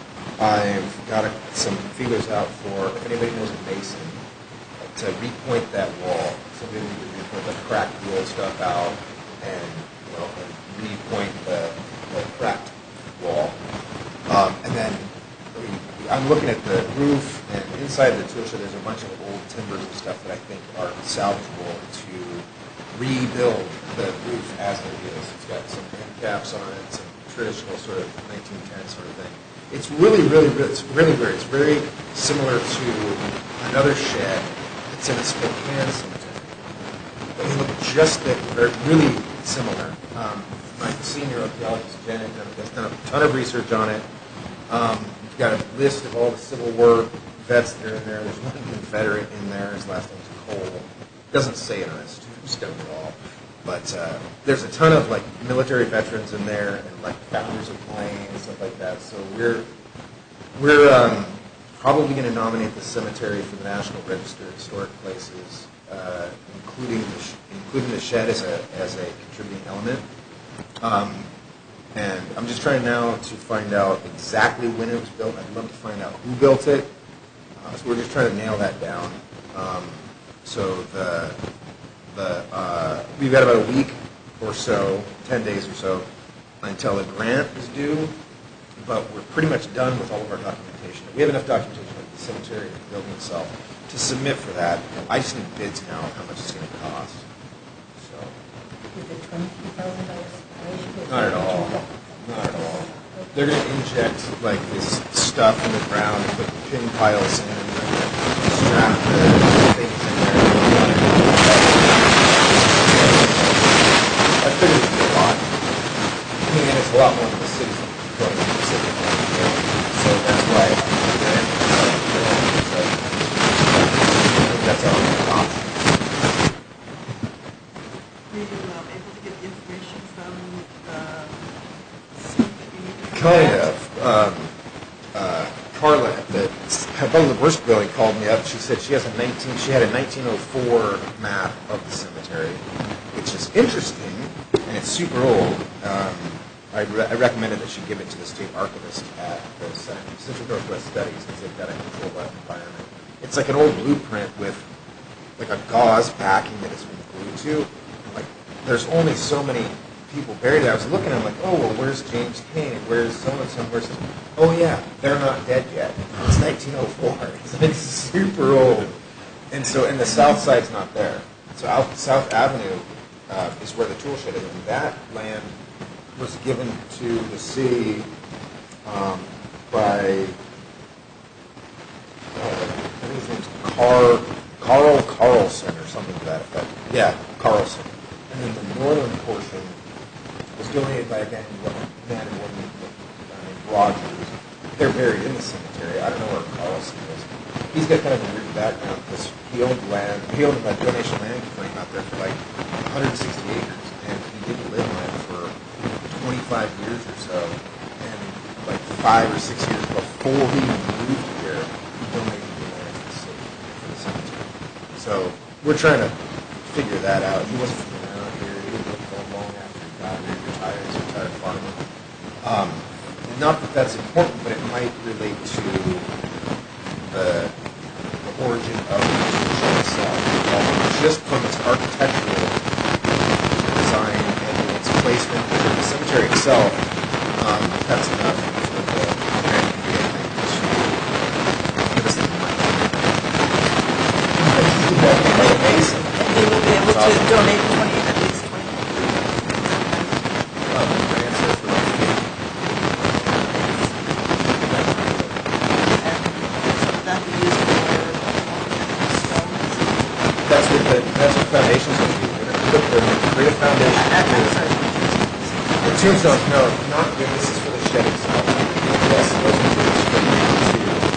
I've got a, some feelers out for, if anybody knows a mason, to repoint that wall. Somebody needs to repoint the cracked wall stuff out and, you know, and repoint the, the cracked wall. Um, and then we, I'm looking at the roof, and inside the tool shed there's a bunch of old timbers and stuff that I think are salvageable to rebuild the roof as it is. It's got some end caps on it, some traditional sort of nineteen ten sort of thing. It's really, really, really, it's really weird. It's very similar to another shed that's in a Spokane cemetery. But they look just that, they're really similar. Um, my senior archaeologist, Janet, has done a ton of research on it. Um, we've got a list of all the Civil War vets that are in there. There's one Confederate in there. His last name's Cole. Doesn't say it on his tombstone at all. But uh, there's a ton of like military veterans in there, and like founders of Blaine and stuff like that. So we're we're um, probably going to nominate the cemetery for the National Register of Historic Places, uh, including the sh- including the shed as a as a contributing element. Um, and I'm just trying now to find out exactly when it was built. I'd love to find out who built it. Uh, so we're just trying to nail that down. Um, so the The, uh, we've got about a week or so, ten days or so, until the grant is due, but we're pretty much done with all of our documentation. We have enough documentation of the cemetery and the building itself to submit for that. I just need bids now, how much it's going to cost. So, Is it twenty-three thousand dollars? not at all. Not at all. They're going to inject like this stuff in the ground and put pin piles in, and they're going to strap the things in there. I figured it'd be a lot. I mean, and it's a lot more than the city's going to the city. So that's why I Were you um, able to get the information from the stuff that you needed? for Kind that? of. Um, uh, Carla at the above the Burst building called me up. She said she has a nineteen. She had a nineteen oh four map of the cemetery, which is interesting, and it's super old. Um, I, re- I recommended that she give it to the state archivist at the Center- Central Northwest Studies because they've got to control that environment. It's like an old blueprint with like a gauze backing that it's been glued to. And, like, there's only so many people buried there. I was looking at it, I'm like, oh, well, where's James Kane? Where's so-and-so? Where's this? Oh, yeah, they're not dead yet. It's nineteen oh four. It's like super old. And so, and the south side's not there. So out South Avenue uh, is where the tool shed is. And that land was given to the city um, by, uh, I think his name's Car, Carl Carlson or something to that effect. Yeah, Carlson. And then the northern portion was donated by a guy named man and woman named Rogers. They're buried in the cemetery. I don't know where Carlson is. He's got kind of a weird background because he owned land, he owned a donation land claim out there for like one hundred sixty acres, and he didn't live on it for twenty-five years or so. And like five or six years before he even moved here, he donated the land to the city for the cemetery. So we're trying to figure that out. He wasn't from around here. He didn't live for long after he got here. He retired. He's a retired farmer. Um, not that that's important, but it might relate to the, the origin of the institution itself. Um, just from its architectural design and its placement within the cemetery itself, um, that's enough for the grand committee, I think, to give us the money. That would be amazing. They will be able to donate twenty, at least twenty. Um, grants are for like fifty. And that will be used for stones. That's what the, that's what foundations are doing. They're going to put the, create a foundation. I- I'm to- sorry. The tombstones, no, not, this is for the shed itself. Yes, those are for the shed too.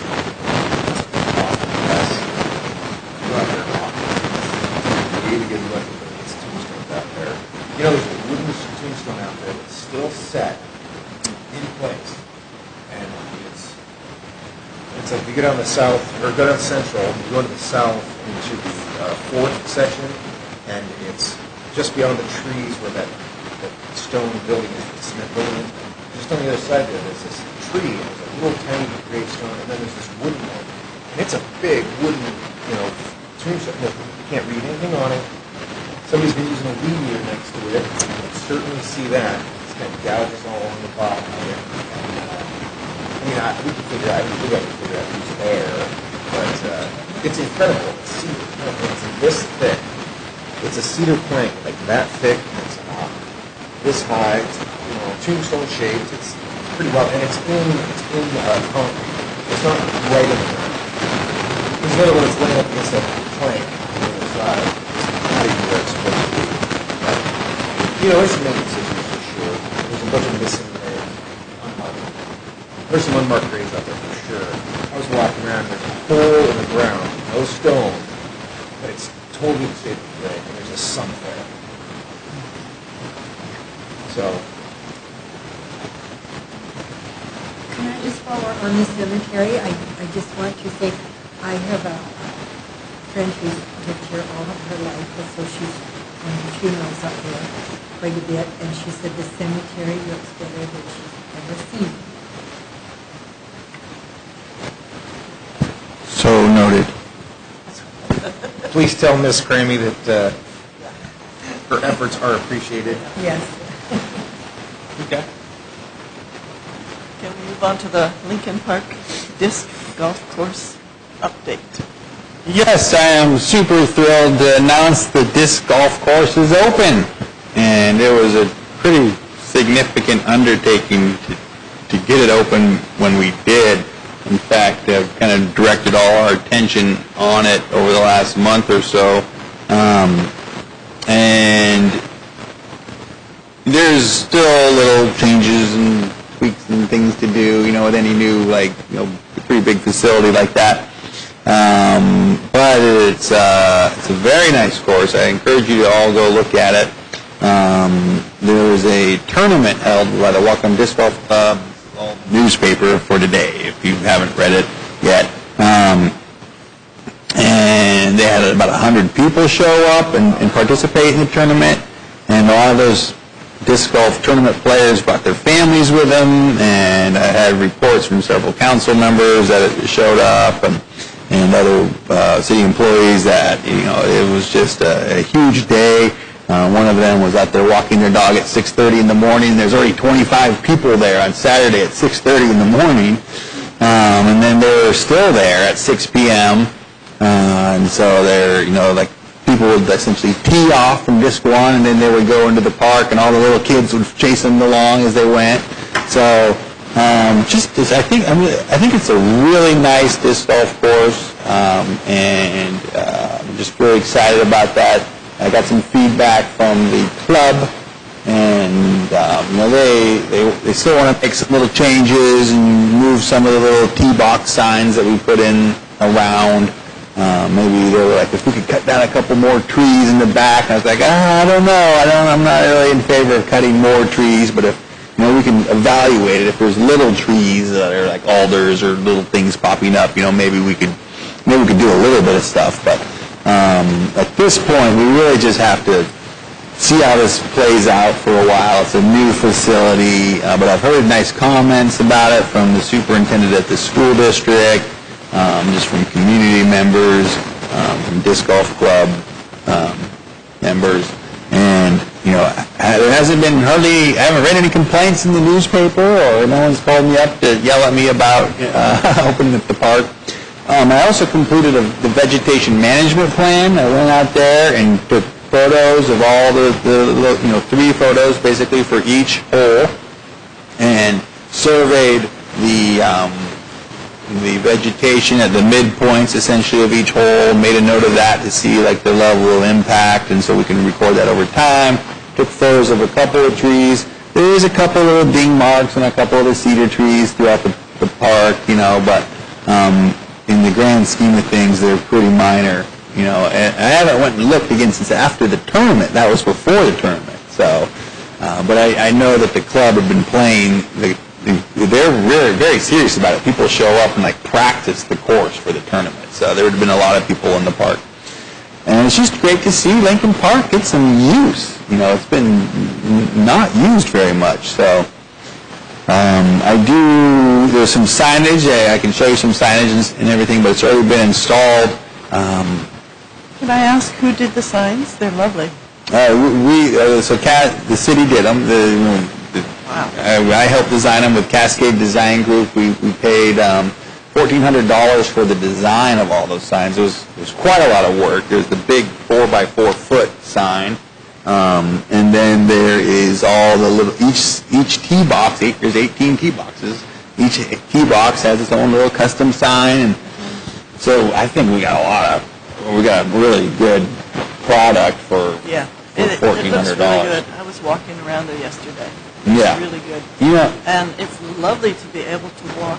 Yes. Well, they're not. You need to get lucky when it gets tombstones out there. You know, there's a wooden tombstone out there that's still set in place. And it's, it's like you go down the south, or go down central, you go to the south into the uh, fourth section, and it's just beyond the trees where that the stone building is, the cement building. Just on the other side there, there's this tree, and there's a little tiny gravestone, and then there's this wooden one. And it's a big wooden, you know, tombstone. You can't read anything on it. Somebody's been using a weed eater next to it. You can certainly see that. It's got gouges all along the bottom of it. And, uh, I mean, I, we can figure out, I think I can figure out who's there. But uh, it's incredible. It's cedar. It's this thick. It's a cedar plank, like that thick. And it's uh, this high, it's, you know, tombstone shaped. It's pretty well, and it's in it's in uh, concrete. It's not right in the ground. There's another one that's laying up against that plank on the other side. It's not even where it's supposed to be. But, you know, there's some making decisions for sure. There's a bunch of missing graves, unmarked. There's some unmarked graves out there for sure. I was walking around, and there's a hole in the ground, no stone, but it's totally shaped with grave, and there's a sump there. So, Can I just follow up on the cemetery? I, I just want to say, I have a friend who's lived here all of her life, and so she's on her funerals up there quite a bit, and she said the cemetery looks better than she's ever seen. So noted. please tell Miss Crammy that uh, her efforts are appreciated. Yes. Okay. Can we move on to the Lincoln Park Disc Golf Course update? Yes, I am super thrilled to announce the disc golf course is open. And it was a pretty significant undertaking to, to get it open when we did. In fact, I've kind of directed all our attention on it over the last month or so. Um, and there's still little changes and tweaks and things to do, you know, with any new, like, you know, pretty big facility like that. Um, but it's, uh, it's a very nice course. I encourage you to all go look at it. um, there was a tournament held by the Whatcom Disc Golf Club newspaper for today, if you haven't read it yet. Um, and they had about one hundred people show up and, and participate in the tournament, and a lot of those disc golf tournament players brought their families with them, and I had reports from several council members that showed up, and, and other uh, city employees that, you know, it was just a, a huge day. Uh, one of them was out there walking their dog at six thirty in the morning. There's already twenty-five people there on Saturday at six thirty in the morning, um, and then they were still there at six p.m., uh, and so they're, you know, like, people would essentially tee off from disc one, and then they would go into the park, and all the little kids would chase them along as they went. So, um, just, just I think, I mean, I think it's a really nice disc golf course, um, and uh, I'm just really excited about that. I got some feedback from the club, and um, you know, they, they they still want to make some little changes and move some of the little tee box signs that we put in around. Uh, maybe they were like, if we could cut down a couple more trees in the back. And I was like, ah, I don't know. I don't. I'm not really in favor of cutting more trees. But if, you know, we can evaluate it. If there's little trees that are like alders or little things popping up, you know, maybe we could maybe we could do a little bit of stuff. But um, at this point, we really just have to see how this plays out for a while. It's a new facility, uh, but I've heard nice comments about it from the superintendent at the school district. Um, just from community members, um, from disc golf club um, members, and you know, there hasn't been hardly, I haven't read any complaints in the newspaper, or no one's called me up to yell at me about uh, opening up the park. Um, I also completed a, the vegetation management plan. I went out there and took photos of all the, the you know, three photos basically for each hole, and surveyed the um, the vegetation at the midpoints essentially of each hole, made a note of that to see like the level of impact, and so we can record that over time. Took photos of a couple of trees. There is a couple of little ding marks on a couple of the cedar trees throughout the, the park, you know, but um, in the grand scheme of things, they're pretty minor, you know. And I haven't went and looked again since after the tournament. That was before the tournament, so. Uh, but I, I know that the club had been playing the they're really very serious about it. People show up and like practice the course for the tournament. So there would have been a lot of people in the park. And it's just great to see Lincoln Park get some use. You know, it's been n- not used very much. So um, I do, there's some signage. I, I can show you some signage and, and everything, but it's already been installed. Um, Can I ask who did the signs? They're lovely. uh, we, uh, so Cat, the city did them. The, you know, Wow. I, I helped design them with Cascade Design Group. We, we paid um, fourteen hundred dollars for the design of all those signs. It was, it was quite a lot of work. There's the big four by four foot sign, um, and then there is all the little, each each tee box, eight, there's eighteen tee boxes. Each tee box has its own little custom sign, and so I think we got a lot of, we got a really good product for, Yeah. for It, it fourteen looks hundred really dollars. good. I was walking around there yesterday. Yeah. It's really good. Yeah. And it's lovely to be able to walk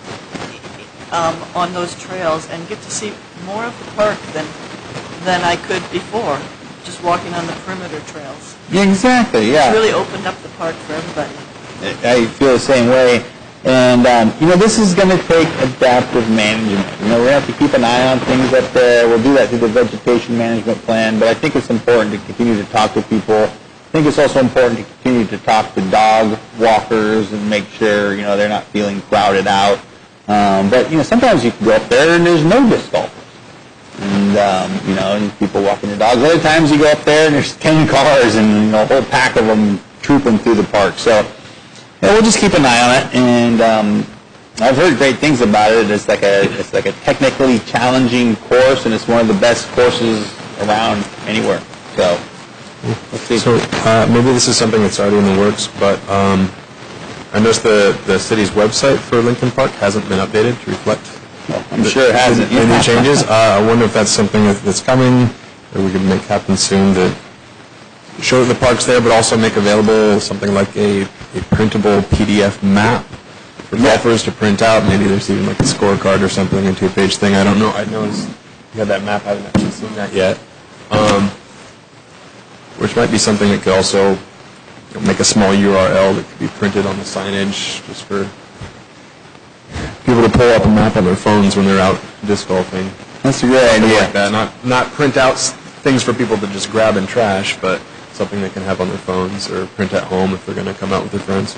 um, on those trails and get to see more of the park than than I could before, just walking on the perimeter trails. Yeah, exactly, yeah. It's really opened up the park for everybody. I feel the same way. And, um, you know, this is going to take adaptive management. You know, we're going to have to keep an eye on things up there. We'll do that through the vegetation management plan. But I think it's important to continue to talk to people. I think it's also important to continue to talk to dog walkers and make sure, you know, they're not feeling crowded out. Um, but, you know, sometimes you can go up there and there's no disc golfers. And, um, you know, and people walking their dogs. Other times you go up there and there's ten cars and, you know, a whole pack of them trooping through the park. So, yeah, we'll just keep an eye on it. And um, I've heard great things about it. It's like a it's like a technically challenging course, and it's one of the best courses around anywhere. So, let's see. So uh, maybe this is something that's already in the works, but um, I noticed the, the city's website for Lincoln Park hasn't been updated to reflect. Well, I'm sure it hasn't. Any changes? Uh, I wonder if that's something that's coming, or we could make happen soon, that show that the park's there, but also make available something like a, a printable P D F map for golfers to print out. Maybe there's even like a scorecard or something, a two-page thing. I don't know. I noticed you had that map. I haven't actually seen that yet. Um, which might be something that could also you know, make a small U R L that could be printed on the signage just for people to pull up a map on their phones when they're out disc golfing. That's a great Something idea. like that. Not, not print out s- things for people to just grab and trash, but something they can have on their phones or print at home if they're going to come out with their friends.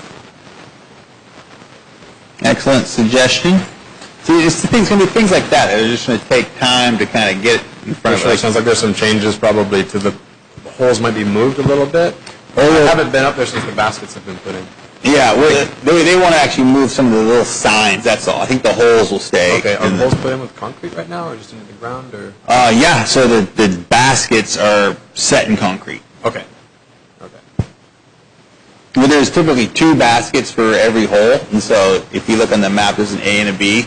Excellent suggestion. See, it's the things going to be things like that. They're just going to take time to kind of get in front of Sure, it us. sounds like there's some changes probably to the, the holes might be moved a little bit. I haven't been up there since the baskets have been put in. Yeah, well, they, they want to actually move some of the little signs, that's all. I think the holes will stay. Okay, are in the the- holes put in with concrete right now, or just into the ground, or? Uh, yeah, so the, the baskets are set in concrete. Okay. Okay. Well, there's typically two baskets for every hole, and so if you look on the map, there's an A and a B.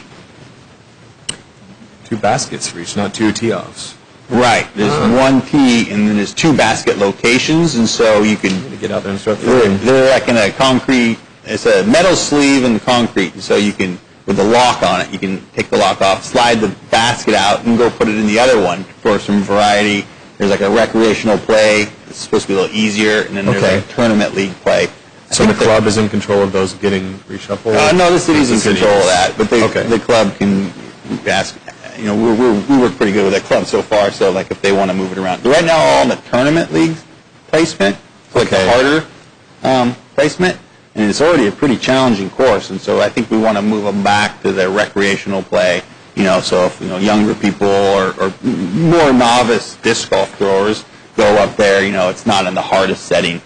Two baskets for each, not two tee-offs. Right. There's Uh-huh. one tee, and then there's two basket locations, and so you can, To get out there and start they're, throwing. they're like in a concrete, it's a metal sleeve in the concrete, and so you can, with the lock on it, you can take the lock off, slide the basket out, and go put it in the other one for some variety. There's like a recreational play, it's supposed to be a little easier, and then there's Okay. like a tournament league play. I So the think that- club is in control of those getting reshuffled? Uh, no, the city's in The city control of is. that, but they, Okay. the club can ask, you know, we're, we're, we work pretty good with that club so far, so like if they want to move it around. Right now, all in the tournament league placement, so like the Okay. harder um, placement, and it's already a pretty challenging course, and so I think we want to move them back to the recreational play, you know, so if, you know, younger people or, or more novice disc golf throwers go up there, you know, it's not in the hardest setting.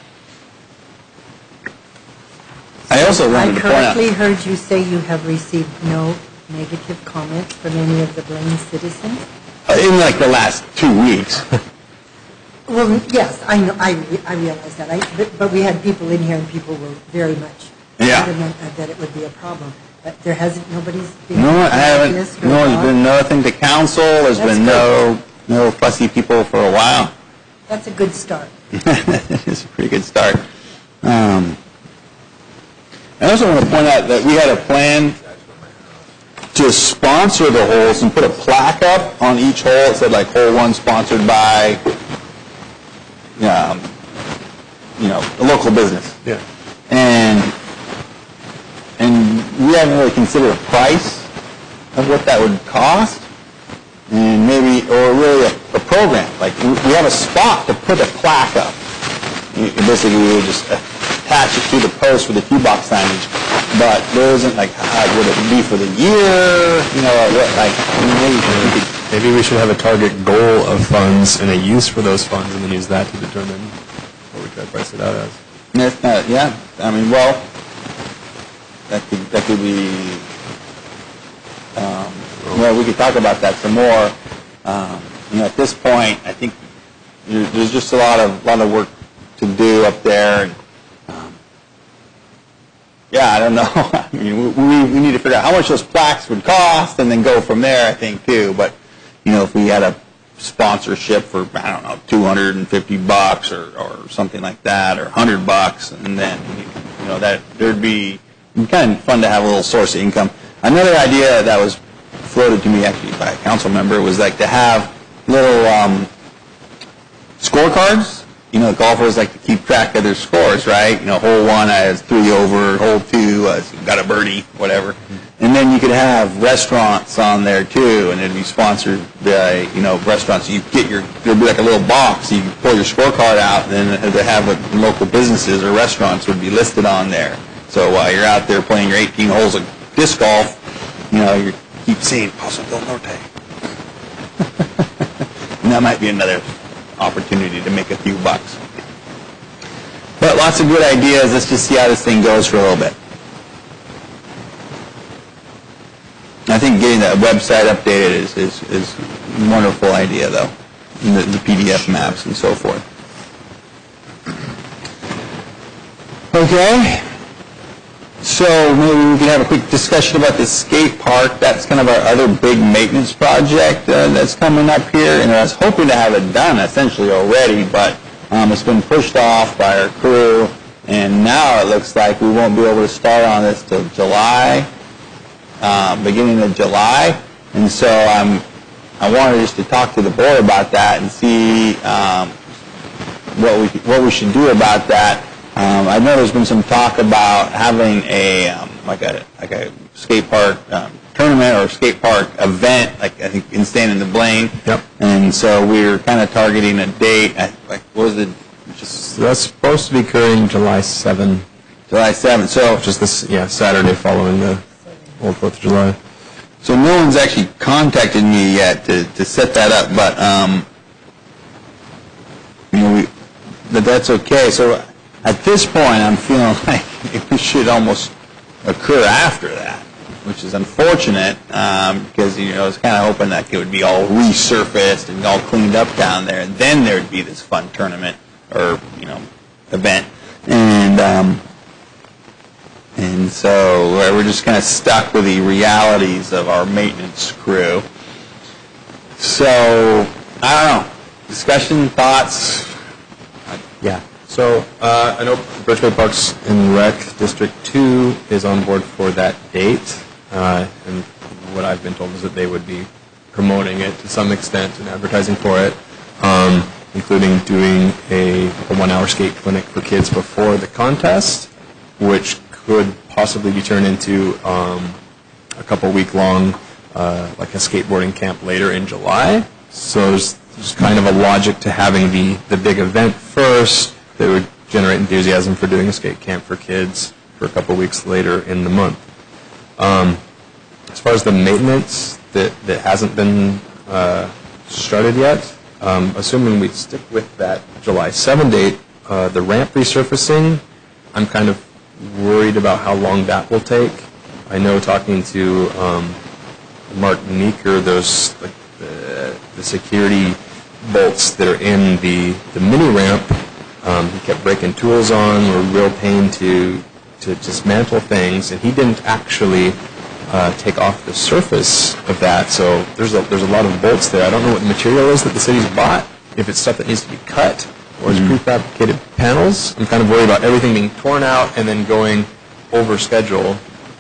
I also I wanted to point out... correctly heard you say you have received no negative comments from any of the Blaine citizens? Uh, In like the last two weeks. Well, yes, I know, I, re- I realize that, I, but, but we had people in here and people were very much Yeah. adamant that it would be a problem. But there hasn't, nobody's been. No, I haven't, this for a no, there's while? been nothing to council, there's That's been no, no fussy people for a while. That's a good start. It's a pretty good start. Um, I also want to point out that we had a plan to sponsor the holes and put a plaque up on each hole. It said like hole one sponsored by, um, you know, a local business. Yeah. And, and we haven't really considered a price of what that would cost, and maybe, or really a, a program. Like, we we have a spot to put a plaque up. You- Basically, we would just attach it to the post for the tee box signage, but there isn't like, how would it be for the year, you know, what, like, maybe we could, Maybe we should have a target goal of funds and a use for those funds, and then use that to determine what we try to price it out as. That's not, yeah, I mean, well, that could, that could be, um, well, we could talk about that some more. Um, you know, at this point, I think there- there's just a lot of, lot of work to do up there, and, um, yeah, I don't know. I mean, we, we need to figure out how much those plaques would cost, and then go from there, I think, too. But, you know, if we had a sponsorship for, I don't know, two hundred fifty bucks or, or something like that, or one hundred bucks, and then, you know, that, there'd be kind of fun to have a little source of income. Another idea that was floated to me actually by a council member was like to have little um, scorecards. You know, golfers like to keep track of their scores, right? You know, hole one, I was three over, hole two, I got a birdie, whatever. And then you could have restaurants on there too, and it'd be sponsored by, you know, restaurants. You get your, there'd be like a little box, you can pull your scorecard out, and then they have what local businesses or restaurants would be listed on there. So while you're out there playing your eighteen holes of disc golf, you know, you keep seeing Paso del Norte. And that might be another opportunity to make a few bucks. But lots of good ideas. Let's just see how this thing goes for a little bit. I think getting that website updated is, is, is a wonderful idea, though. And the, the P D F maps and so forth. Okay. So maybe we can have a quick discussion about the skate park. That's kind of our other big maintenance project uh, that's coming up here. And I was hoping to have it done essentially already, but um, it's been pushed off by our crew. And now it looks like we won't be able to start on this till July, uh, beginning of July. And so I'm, I wanted just to talk to the board about that and see um, what we what we should do about that. Um, I know there's been some talk about having a um, like a like a skate park um, tournament or skate park event, like I think in Stan and the Blaine. Yep. And so we were kind of targeting a date. I, like what was it? Just So that's supposed to be occurring July seventh, July seventh. So which is this yeah Saturday following the old Fourth of July. so no one's actually contacted me yet to, to set that up, but um, you know we that that's okay. So at this point, I'm feeling like it should almost occur after that, which is unfortunate um, because you know I was kind of hoping that it would be all resurfaced and all cleaned up down there, and then there'd be this fun tournament or you know event, and um, and so we're just kind of stuck with the realities of our maintenance crew. So I don't know, discussion, thoughts. Yeah. So uh, I know Birchway Parks and Rec District two is on board for that date, uh, and what I've been told is that they would be promoting it to some extent and advertising for it, um, including doing a, a one-hour skate clinic for kids before the contest, which could possibly be turned into um, a couple-week-long, uh, like a skateboarding camp later in July. So there's, there's kind of a logic to having the, the big event first that would generate enthusiasm for doing a skate camp for kids for a couple weeks later in the month. Um, as far as the maintenance that, that hasn't been uh, started yet, um, assuming we stick with that July seventh date, uh, the ramp resurfacing, I'm kind of worried about how long that will take. I know talking to um, Mark Meeker, those like the, the security bolts that are in the, the mini ramp, Um, he kept breaking tools on, were a real pain to to dismantle things, and he didn't actually uh, take off the surface of that. So there's a there's a lot of bolts there. I don't know what the material is that the city's bought. If it's stuff that needs to be cut or it's prefabricated panels, I'm kind of worried about everything being torn out and then going over schedule,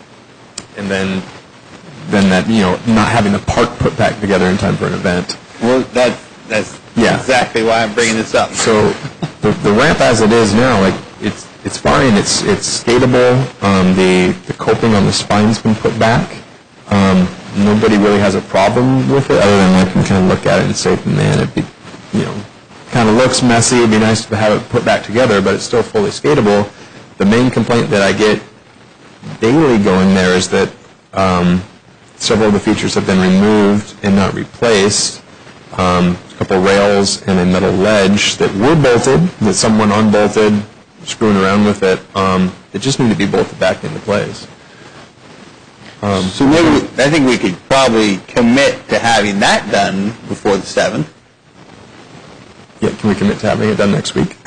and then then that you know not having the park put back together in time for an event. Well, that that's Yeah. exactly why I'm bringing this up. So the, the ramp as it is now, like it's it's fine. It's it's skatable. Um, the the coping on the spine's been put back. Um, nobody really has a problem with it, other than I can kind of look at it and say, man, it'd be, you know, kind of looks messy. It'd be nice to have it put back together, but it's still fully skatable. The main complaint that I get daily going there is that um, several of the features have been removed and not replaced. Um, a couple rails and a metal ledge that were bolted, that someone unbolted, screwing around with it, um, that just need to be bolted back into place. Um, So maybe, we- I think we could probably commit to having that done before the seventh. yeah, can we commit to having it done next week?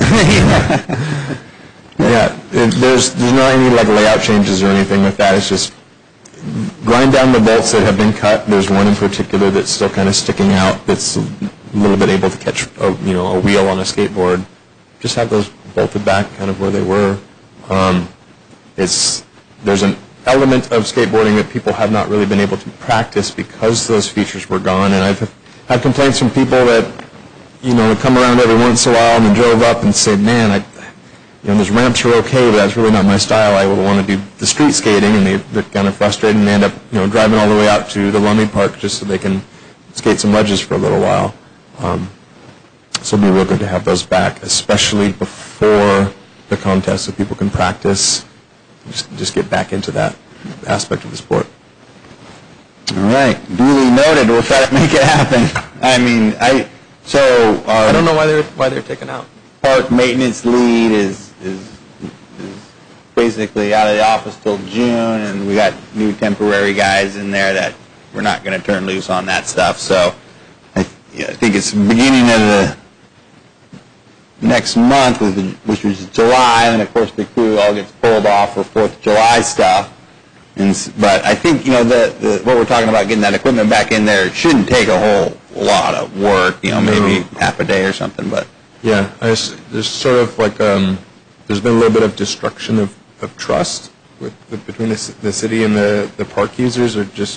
Yeah, it, there's there's not any like layout changes or anything with that. It's just grind down the bolts that have been cut. There's one in particular that's still kind of sticking out. That's a little bit able to catch a, you know a wheel on a skateboard. Just have those bolted back, kind of where they were. Um, it's there's an element of skateboarding that people have not really been able to practice because those features were gone. And I've had complaints from people that you know come around every once in a while and then drove up and say, man, I. You know, those ramps are okay, but that's really not my style. I would want to do the street skating, and they, they're kind of frustrated, and they end up, you know, driving all the way out to the Lummi Park just so they can skate some ledges for a little while. Um, so it'd be real good to have those back, especially before the contest, so people can practice, just just get back into that aspect of the sport. All right, duly noted. We'll try to make it happen. I mean, I so our I don't know why they're why they're taken out. park maintenance lead is is is basically out of the office till June, and we got new temporary guys in there that we're not going to turn loose on that stuff. So I, yeah, I think it's the beginning of the next month, with the, which was July, and of course the crew all gets pulled off for Fourth of July stuff. And s- but I think you know the, the what we're talking about, getting that equipment back in there, shouldn't take a whole lot of work. You know, maybe No. half a day or something, but. Yeah, I just, there's sort of like um, there's been a little bit of destruction of, of trust with, with between the, c- the city and the, the park users. Are just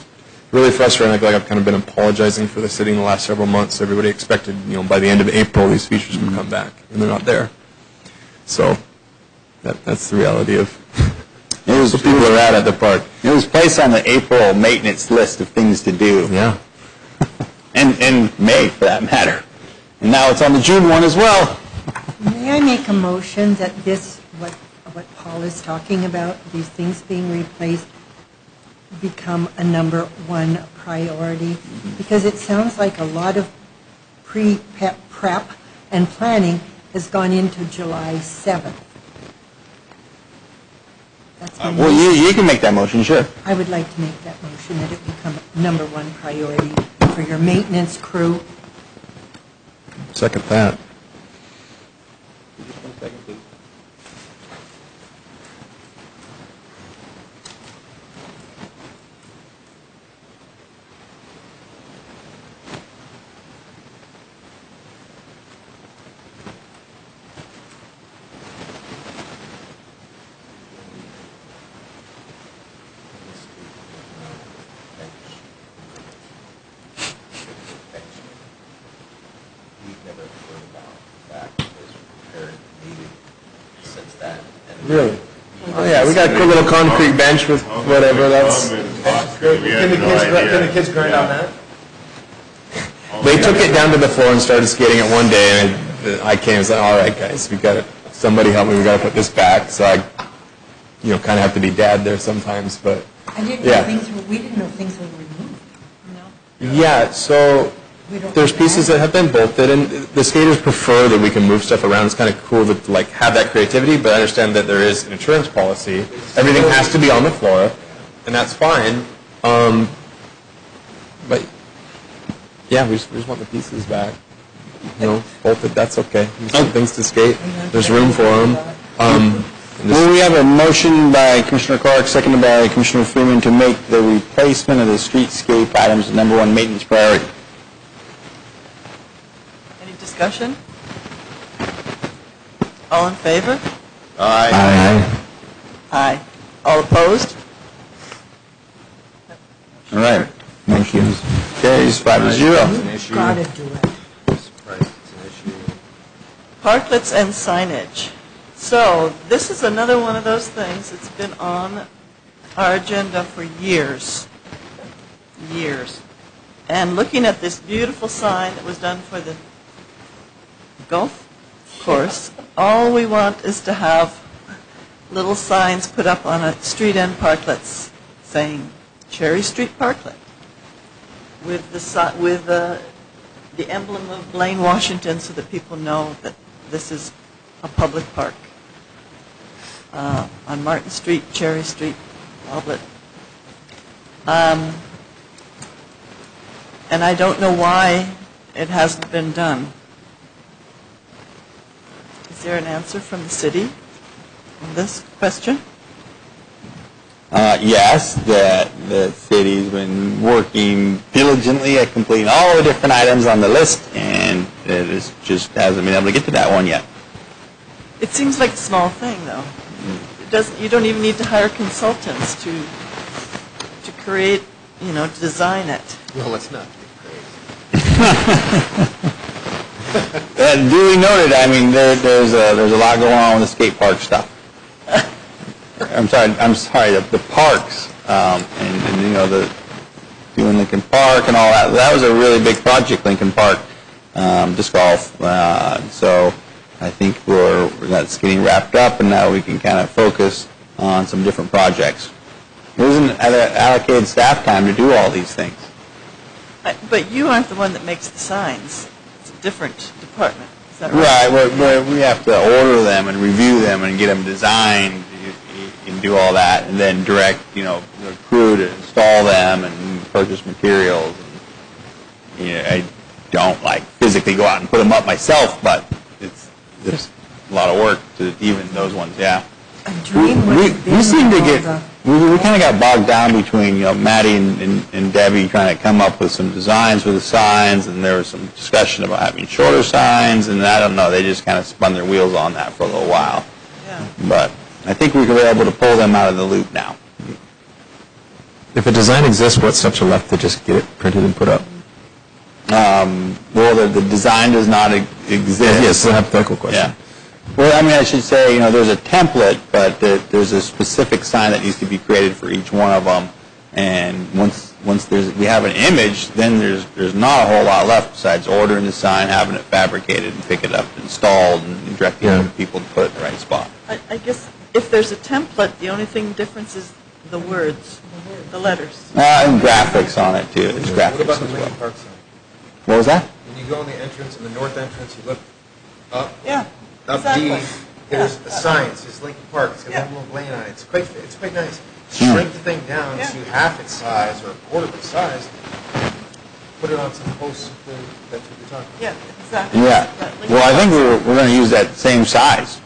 really frustrating. I feel like I've kind of been apologizing for the city in the last several months. Everybody expected, you know, by the end of April, these features would come back, and they're not there. So that, that's the reality of It was, where people are at at the park. it was placed on the April maintenance list of things to do. Yeah. And, and May, for that matter. And now it's on the June one as well. May I make a motion that this, what, what Paul is talking about, these things being replaced, become a number one priority? Because it sounds like a lot of pre-prep prep and planning has gone into July seventh. That's my Uh, Well, you, motion. you can make that motion, sure. I would like to make that motion that it become number one priority for your maintenance crew. Second that. We've never heard about that was repaired and needed since then. And Really? Oh, yeah, we got a cool little concrete bench with whatever, that's... Can the kids, can the kids grind on that? They took it down to the floor and started skating it one day, and I came and said, all right, guys, we got to, somebody help me, we got to put this back. So I, you know, kind of have to be dad there sometimes, but, I didn't know Yeah. things were, we didn't know things were removed. yeah, so We don't there's know pieces that have been bolted, and the skaters prefer that we can move stuff around. It's kind of cool to, like, have that creativity, but I understand that there is an insurance policy. Everything has to be on the floor, and that's fine. Um, But, yeah, we just, we just want the pieces back. You know, bolted, that's okay. There's some things to skate. There's room for them. Um, and Well, this- we have a motion by Commissioner Clark, seconded by Commissioner Freeman, to make the replacement of the streetscape items the number one maintenance priority. Any discussion? All in favor? Aye. Aye. All opposed? All right. Motion carries five to zero. You've got to do it. Surprised it's an issue. Parklets and signage. So this is another one of those things that's been on our agenda for years, years. And looking at this beautiful sign that was done for the golf course, all we want is to have little signs put up on a street end parklets saying Cherry Street Parklet with the si- with the the emblem of Blaine, Washington, so that people know that this is a public park. Uh, on Martin Street, Cherry Street, Oblet. Um, and I don't know why it hasn't been done. Is there an answer from the city on this question? Uh, yes, that the city's been working diligently at completing all the different items on the list, and it is just hasn't been able to get to that one yet. It seems like a small thing, though. It doesn't. You don't even need to hire consultants to to create, you know, to design it. Well, let's not be crazy. Uh, duly noted. I mean, there, there's a there's a lot going on with the skate park stuff. I'm sorry. I'm sorry. The, the parks, um, and, and you know the doing Lincoln Park and all that. That was a really big project, Lincoln Park, um, disc golf. Uh, so I think we're that's getting wrapped up, and now we can kind of focus on some different projects. There isn't allocated staff time to do all these things. I- But you aren't the one that makes the signs. It's a different department. Is that right? Right, we're, we're, we have to order them and review them and get them designed and do all that, and then direct, you know, the crew to install them and purchase materials. And, you know, I don't like physically go out and put them up myself, but it's just a lot of work to even those ones, yeah. A We, dream would we, have been we seem to all get, the- we, we kind of got bogged down between, you know, Maddie and, and, and Debbie trying to come up with some designs for the signs, and there was some discussion about having shorter signs, and I don't know, they just kind of spun their wheels on that for a little while. Yeah. But I think we were able to pull them out of the loop now. If a design exists, what steps are left to just get it printed and put up? Um, well, the, the design does not e- exist. Yes, it's a hypothetical question. Yeah. Well, I mean, I should say, you know, there's a template, but the, there's a specific sign that needs to be created for each one of them. And once once there's we have an image, then there's there's not a whole lot left besides ordering the sign, having it fabricated, and pick it up, installed, and directing Yeah. people to put it in the right spot. I, I guess if there's a template, the only thing difference is the words, the letters. Uh, and graphics on it too. There's What graphics about the as Lincoln well. Park sign? What was that? When you go in the entrance, in the north entrance, you look up, Yeah, up exactly. D, there's Yeah. a sign, it says Lincoln Park, it's got Yeah. one little lane on it, it's quite, it's quite nice. Hmm. Shrink the thing down Yeah. to half its size or a quarter of its size, put it on some posts, and that's what you're talking about. Yeah, exactly. Yeah. That Lincoln Well, I think Park- we're we're going to use that same size.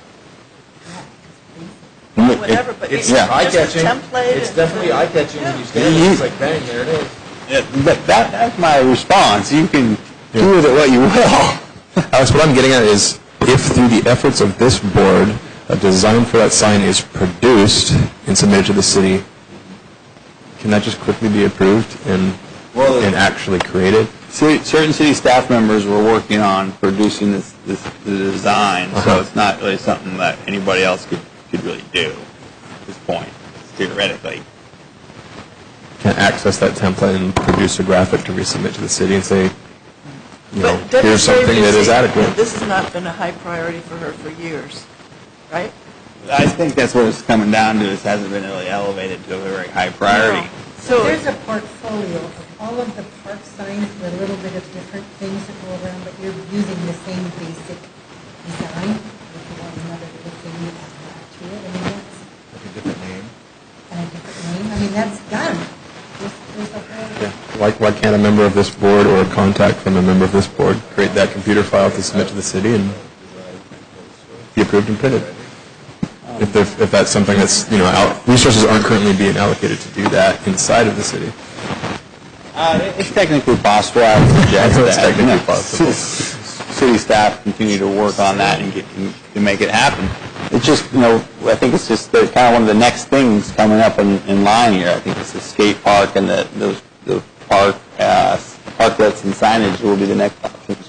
Whatever, but It's it's Yeah. just a eye-catching, template. it's and- definitely eye-catching when you stand Yeah. there, it's like bang, there it is. Yeah, that, that, that's my response. You can do with it what you will. Alex, what I'm getting at is, if through the efforts of this board, a design for that sign is produced and submitted to the city, can that just quickly be approved and, Well, and actually created? City, certain city staff members were working on producing this, this the design, so Uh-huh. it's not really something that anybody else could, could really do at this point, theoretically. Can access that template and produce a graphic to resubmit to the city and say, you know, But Debbie here's something that is Fraser, adequate. this has not been a high priority for her for years, right? I think that's what it's coming down to. It hasn't been really elevated to a very high priority. So, There's a portfolio of all of the park signs with a little bit of different things that go around, but you're using the same basic design. If you want another little thing, you add that to it. I mean, that's, Like a different name. and a different name. I mean, that's done. There's, there's a whole, Why, why can't a member of this board or a contact from a member of this board create that computer file to submit to the city and be approved and printed? If, there's- if that's something that's, you know, out, resources aren't currently being allocated to do that inside of the city. Uh, it's technically possible. I would suggest I know it's that. technically you know, possible. City staff continue to work on that and get to make it happen. It's just, you know, I think it's just the, kind of one of the next things coming up in, in line here. I think it's the skate park and the those the park uh, parklets and signage will be the next options.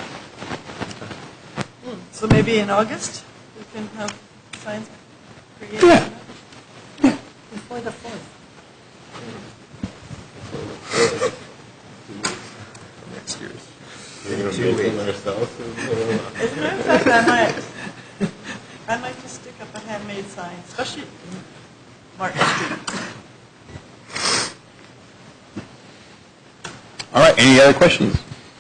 so maybe in August, we can have signs created? Yeah. before the fourth. Next year's. Two weeks. As a matter of fact, I might, I might just stick up a handmade sign, especially in Martin Street. All right. Any other questions?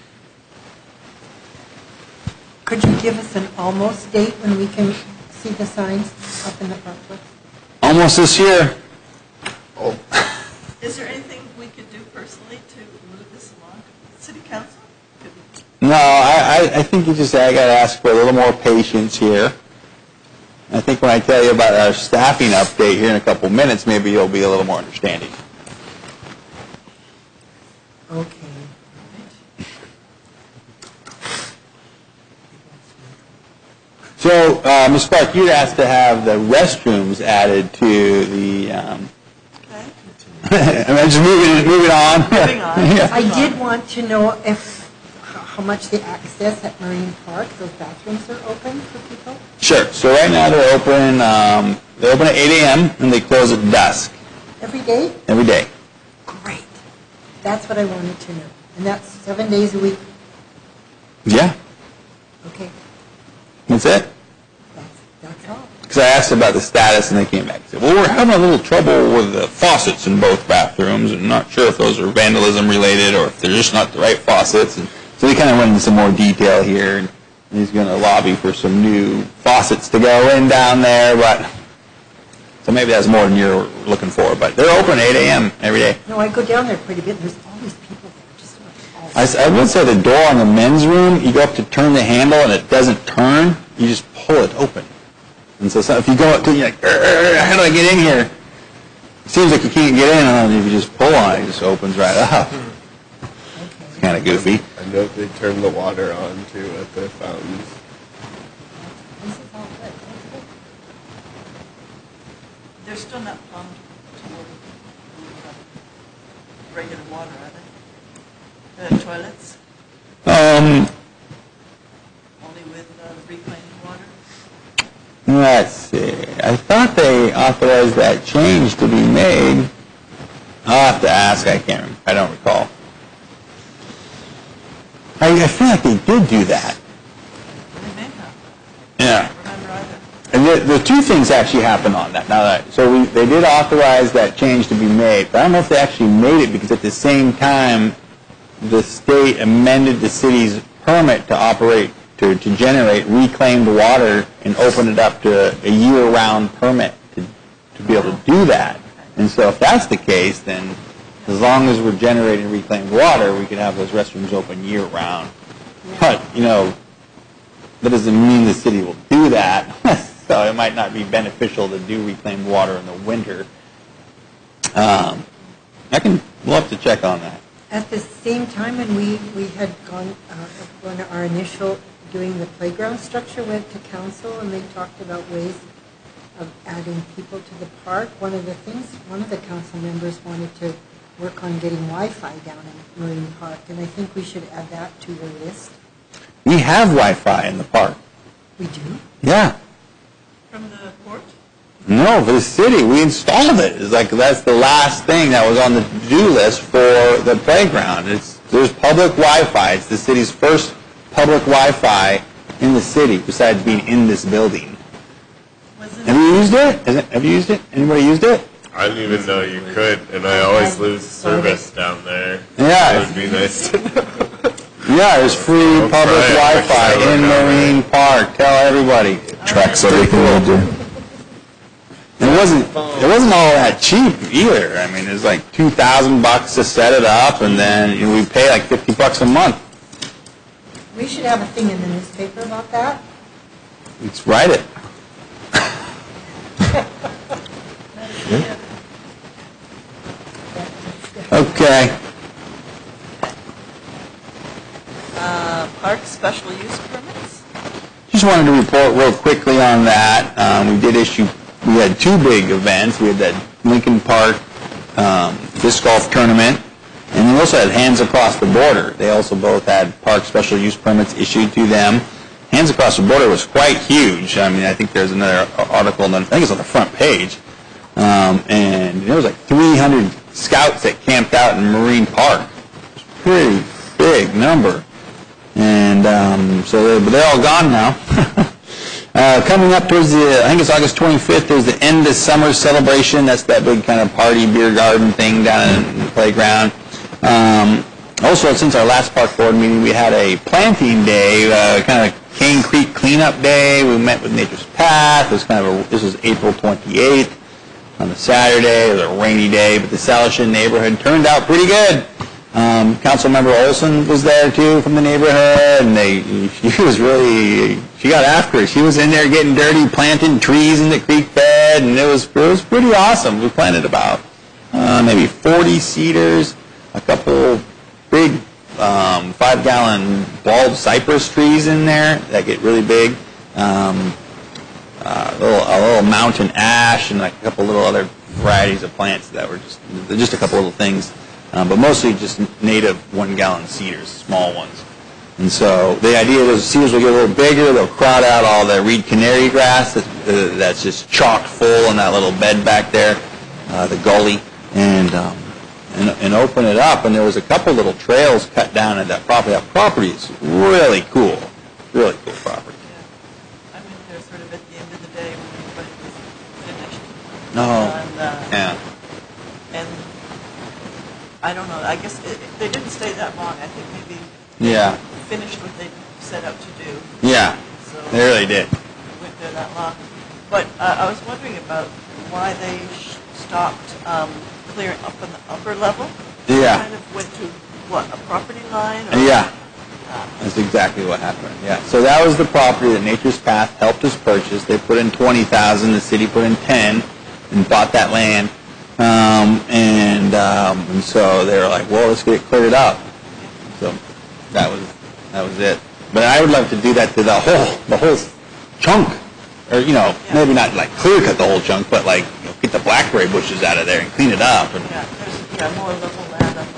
Could you give us an almost date when we can see the signs up in the parklet? Almost this year. Oh, Is there anything we could do personally to move this along? City council? Could we- No, I, I, I think you just I got to ask for a little more patience here. I think when I tell you about our staffing update here in a couple minutes, maybe you'll be a little more understanding. Okay. So, uh, Miz Clark, you'd asked to have the restrooms added to the. Um, Okay. I mean, just moving moving on. Moving on. Yeah. I did want to know if, h- how much the access at Marine Park, those bathrooms are open for people? Sure. So right now they're open. Um, they open at eight a.m. and they close at dusk Every day? every day. Great. That's what I wanted to know. And that's seven days a week? Yeah, Okay, that's it. that's, that's all. Because I asked about the status, and they came back and said, well, we're having a little trouble with the faucets in both bathrooms, and not sure if those are vandalism related or if they're just not the right faucets. And so they kind of went into some more detail here, and he's going to lobby for some new faucets to go in down there. But so maybe that's more than you're looking for. But they're open at eight a.m. every day. No, I go down there pretty bit, there's always people there, just about all. I, s- I would say the door on the men's room, you go up to turn the handle, and it doesn't turn. You just pull it open. And so, so if you go up to, you're like, "Arr, how do I get in here? It seems like you can't get in, and if you just pull on it, it just opens right up. It's kind of goofy. I know they turn the water on too at the fountains. This is all good. That's good. They're still not plumbed to work. regular water, are they? The toilets, Um, only with uh, reclaimed water? let's see. I thought they authorized that change to be made. I'll have to ask. I can't. Remember. I don't recall. I, I feel like they did do that. They may have. Yeah. I don't remember either. And the, the two things actually happened on that. Now that so we they did authorize that change to be made, but I don't know if they actually made it because at the same time, the state amended the city's permit to operate to, to generate reclaimed water and open it up to a year-round permit to to be able to do that. And so if that's the case, then as long as we're generating reclaimed water, we can have those restrooms open year-round. But you know, that doesn't mean the city will do that. So it might not be beneficial to do reclaimed water in the winter. Um, I can, we'll have to check on that. At the same time, when we, we had gone, uh, when our initial doing the playground structure went to council and they talked about ways of adding people to the park, one of the things, one of the council members wanted to work on getting Wi-Fi down in Marine Park, and I think we should add that to the list. We have Wi-Fi in the park. We do? Yeah. From the port? No, for the city. We installed it. It's like that's the last thing that was on the to-do list for the playground. It's there's public Wi-Fi. It's the city's first public Wi-Fi in the city, besides being in this building. Was it? Have you used it? Has it? Have you used it? Anybody used it? I didn't even know you could, and I always lose service down there. Yeah. It would be nice to know. Yeah, there's free Oh, public right. Wi-Fi in Marine Park. Tell everybody. Tracks everything we do. And it wasn't. It wasn't all that cheap either. I mean, it was like two thousand bucks to set it up, and then you know, we pay like fifty bucks a month. We should have a thing in the newspaper about that. Let's write it. Okay. Uh, park special use permits? Just wanted to report real quickly on that. Um, we did issue. We had two big events. We had that Lincoln Park um, disc golf tournament, and we also had Hands Across the Border. They also both had park special use permits issued to them. Hands Across the Border was quite huge. I mean, I think there's another article, I think it's on the front page, um, and there was like three hundred scouts that camped out in Marine Park. It's a pretty big number. And um, so they're, but they're all gone now. uh, coming up towards the, I think it's August twenty-fifth, there's the end of summer celebration. That's that big kind of party beer garden thing down in the playground. Um, also, since our last park board meeting, we had a planting day, uh, kind of Cane Creek cleanup day. We met with Nature's Path. It was kind of a, this was April twenty-eighth on a Saturday. It was a rainy day, but the Salishan neighborhood turned out pretty good. Um, Councilmember Olson was there too from the neighborhood, and they, she was really, she got after it. She was in there getting dirty, planting trees in the creek bed, and it was, it was pretty awesome. We planted about uh, maybe forty cedars, a couple big um, five-gallon bulb cypress trees in there that get really big, um, uh, a, little, a little mountain ash, and like a couple little other varieties of plants that were just, just a couple little things. Um, but mostly just native one-gallon cedars, small ones. And so the idea is cedars will get a little bigger, they'll crowd out all the reed canary grass that's, uh, that's just chock full in that little bed back there, uh, the gully, and, um, and and open it up. And there was a couple little trails cut down at that property. That property is really cool, really cool property. Yeah. I went there sort of at the end of the day when everybody was finished. No, And, uh, yeah. and I don't know, I guess it, it- they didn't stay that long. I think maybe Yeah, finished what they set out to do. yeah, So they really did. went there that long. But uh, I was wondering about why they sh- stopped um, clearing up on the upper level. Yeah. Kind of went to, what, a property line? Or? Yeah. That's exactly what happened, yeah. So that was the property that Nature's Path helped us purchase. They put in twenty thousand dollars, the city put in ten, and bought that land. Um, and, um, and so they were like, well, let's get it cleared up. So that was, that was it. But I would love to do that to the whole, the whole chunk. Or, you know, Yeah. maybe not like clear cut the whole chunk, but like, you know, get the blackberry bushes out of there and clean it up. And, Yeah, there's yeah, more level land on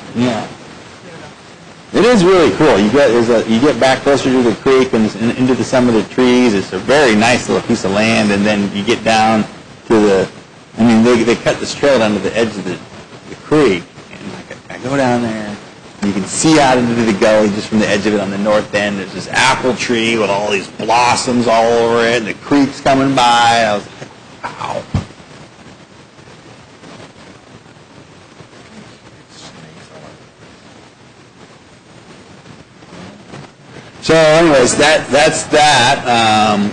Yeah. It is really cool. You get there's a, you get back closer to the creek and, and into the, some of the trees. It's a very nice little piece of land, and then you get down to the. I mean, they they cut this trail down to the edge of the, the creek, and like I, I go down there. And you can see out into the gully just from the edge of it on the north end. There's this apple tree with all these blossoms all over it, and the creek's coming by. I was like, wow. So, anyways, that that's that. Um,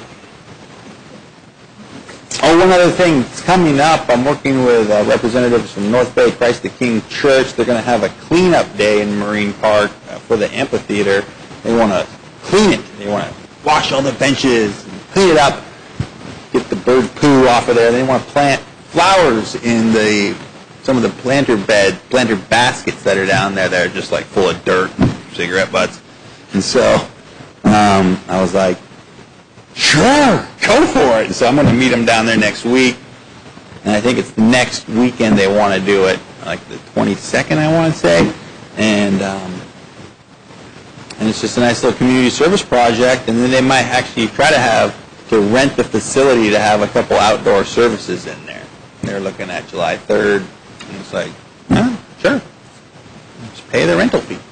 oh, one other thing that's coming up. I'm working with uh, representatives from North Bay Christ the King Church. They're going to have a cleanup day in Marine Park uh, for the amphitheater. They want to clean it. They want to wash all the benches, and clean it up, get the bird poo off of there. They want to plant flowers in the some of the planter bed, planter baskets that are down there that are just like full of dirt, cigarette butts, and so. Um, I was like, sure, go for it. So I'm going to meet them down there next week. And I think it's the next weekend they want to do it, like the twenty-second, I want to say. And um, and it's just a nice little community service project. And then they might actually try to have, to rent the facility to have a couple outdoor services in there. They're looking at July third. And it's like, huh, sure. Just pay the rental fee.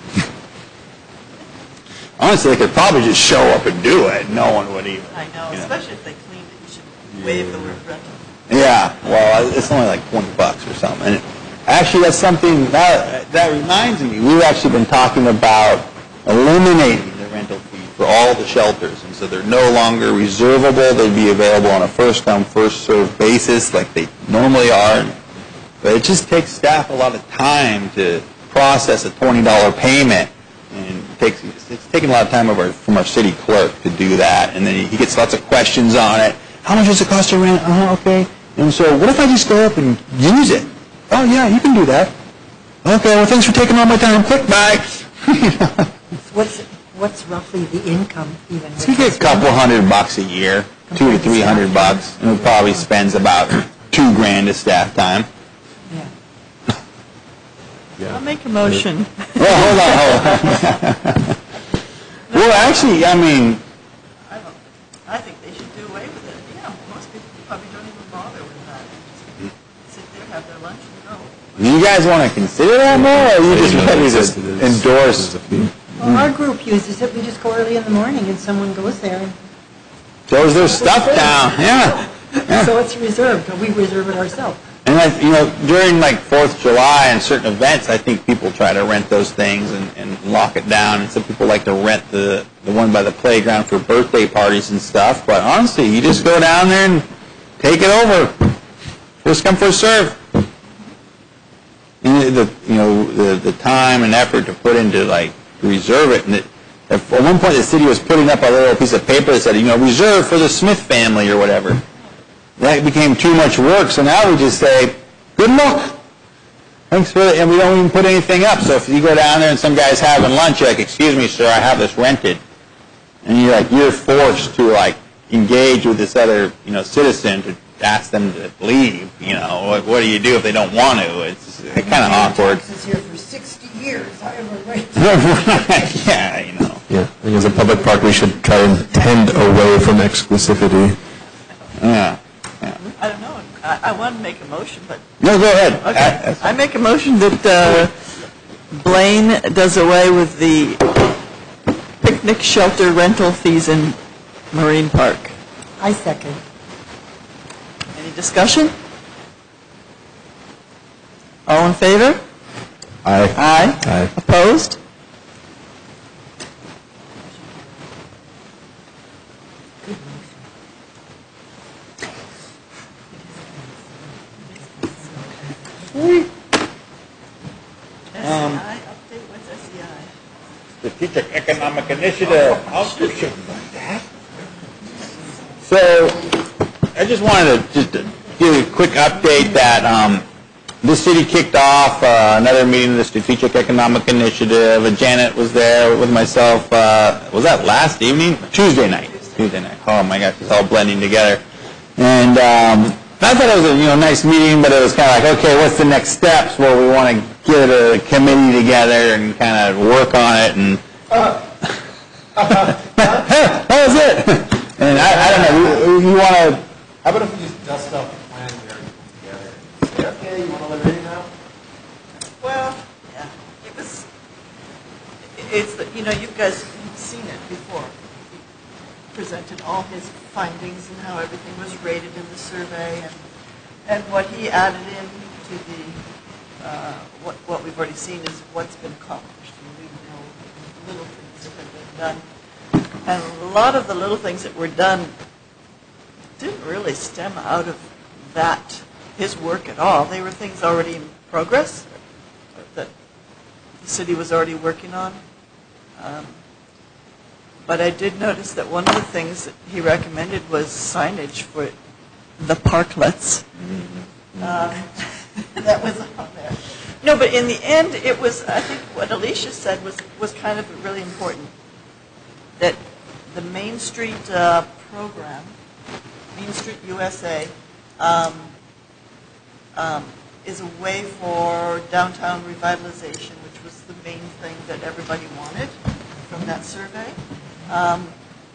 Honestly, they could probably just show up and do it. No one would even. I know, you especially if they cleaned it, you should waive the word rental. Yeah, well, it's only like twenty bucks or something. And actually, that's something, that that reminds me, we've actually been talking about eliminating the rental fee for all the shelters. And so they're no longer reservable. They'd be available on a first-come, first-served basis like they normally are. But it just takes staff a lot of time to process a twenty dollar payment. And it takes, it's taking a lot of time of our, from our city clerk to do that. And then he gets lots of questions on it. How much does it cost to rent? Uh-huh, okay. And so what if I just go up and use it? Oh, yeah, you can do that. Okay, well, thanks for taking all my time. Click, bye. What's, what's roughly the income even? So you get a couple hundred bucks a year, two to three hundred bucks. And it probably spends about two grand of staff time. Yeah. I'll make a motion. Well, hold on, hold on. Well, actually, I mean, I don't, I think they should do away with it. Yeah, most people probably don't even bother with that. Just sit there, have their lunch, and go. do you guys want to consider that more, or are you just ready to endorse? Well, our group uses it. We just go early in the morning and someone goes there. And Throws their stuff down, yeah. yeah. So it's reserved. We reserve it ourselves. And, I, you know, during, like, fourth of July and certain events, I think people try to rent those things and, and lock it down. And some people like to rent the, the one by the playground for birthday parties and stuff. But honestly, you just go down there and take it over. First come, first serve. And the, you know, the, the time and effort to put into, like, to reserve it. And it, at one point, the city was putting up a little piece of paper that said, you know, reserved for the Smith family or whatever. That became too much work, so now we just say, good luck. Thanks for it, and we don't even put anything up. So if you go down there and some guy's having lunch, you're like, excuse me, sir, I have this rented. And you're like, you're forced to, like, engage with this other, you know, citizen to ask them to leave. You know, what, what do you do if they don't want to? It's kind of awkward. Taxes here for sixty years. I have a right. Right, yeah, you know. Yeah, I think as a public park, we should try and tend away from exclusivity. Yeah. I don't know. I, I want to make a motion, but No, go ahead. okay. I make a motion that uh, Blaine does away with the picnic shelter rental fees in Marine Park. I second. Any discussion? All in favor? Aye. Aye. Aye. Opposed? S E I update, what's S E I? Strategic Economic Initiative. I'll do something like that. So, I just wanted to just to give a quick update that um, the city kicked off uh, another meeting of the Strategic Economic Initiative. And Janet was there with myself. Uh, was that last evening? Tuesday night. Tuesday night. Oh my gosh, it's all blending together. And um, I thought it was a you know nice meeting, but it was kind of like, okay, what's the next steps? Well, we want to get a committee together and kind of work on it and. That was it. And I, I don't know. You, you want to? How about if we just dust off the plan we already put together? Say, okay, you want to eliminate it now? Well, yeah, it was, it's, the- you know, you guys have seen it before. He presented all his findings and how everything was rated in the survey and, and what he added in to the, uh, what, what we've already seen is what's been accomplished. And we know little things that have been done. And a lot of the little things that were done didn't really stem out of that, his work at all. They were things already in progress that the city was already working on. Um, but I did notice that one of the things that he recommended was signage for the parklets. Um, that was on there. No, but in the end, it was, I think what Alicia said was, was kind of really important. That the Main Street uh, program, Main Street U S A, um, um, is a way for downtown revitalization, which was the main thing that everybody wanted from that survey. Um,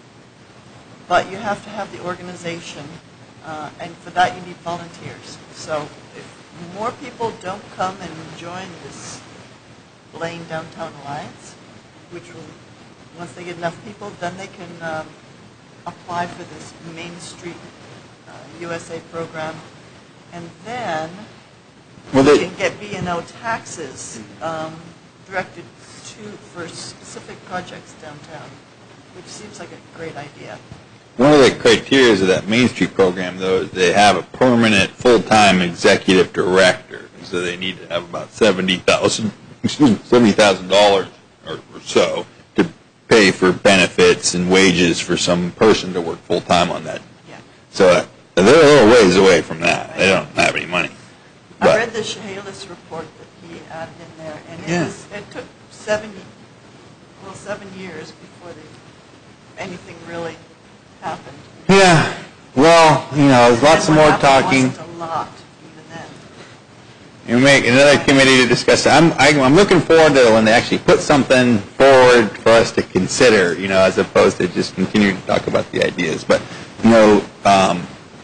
but you have to have the organization, uh, and for that you need volunteers. So if more people don't come and join this Blaine Downtown Alliance, which will, once they get enough people, then they can um, apply for this Main Street uh, U S A program, and then Well, you they- can get B and O taxes um, directed to for specific projects downtown, which seems like a great idea. One of the criteria of that Main Street program, though, is they have a permanent, full-time executive director. So they need to have about seventy thousand, excuse me, seventy thousand dollars or, or so to pay for benefits and wages for some person to work full-time on that. Yeah. So uh, they're a little ways away from that. They don't have any money. I But- read the Chehalis report that he added in there, and it Yeah. was, it took seven, well, seven years before they, anything really happened. Yeah. Well, you know, there's lots of And more what happened talking. wasn't a lot, even then. You make another committee to discuss it. I'm, I- I'm looking forward to when they actually put something forward for us to consider, you know, as opposed to just continue to talk about the ideas. But, you know, um,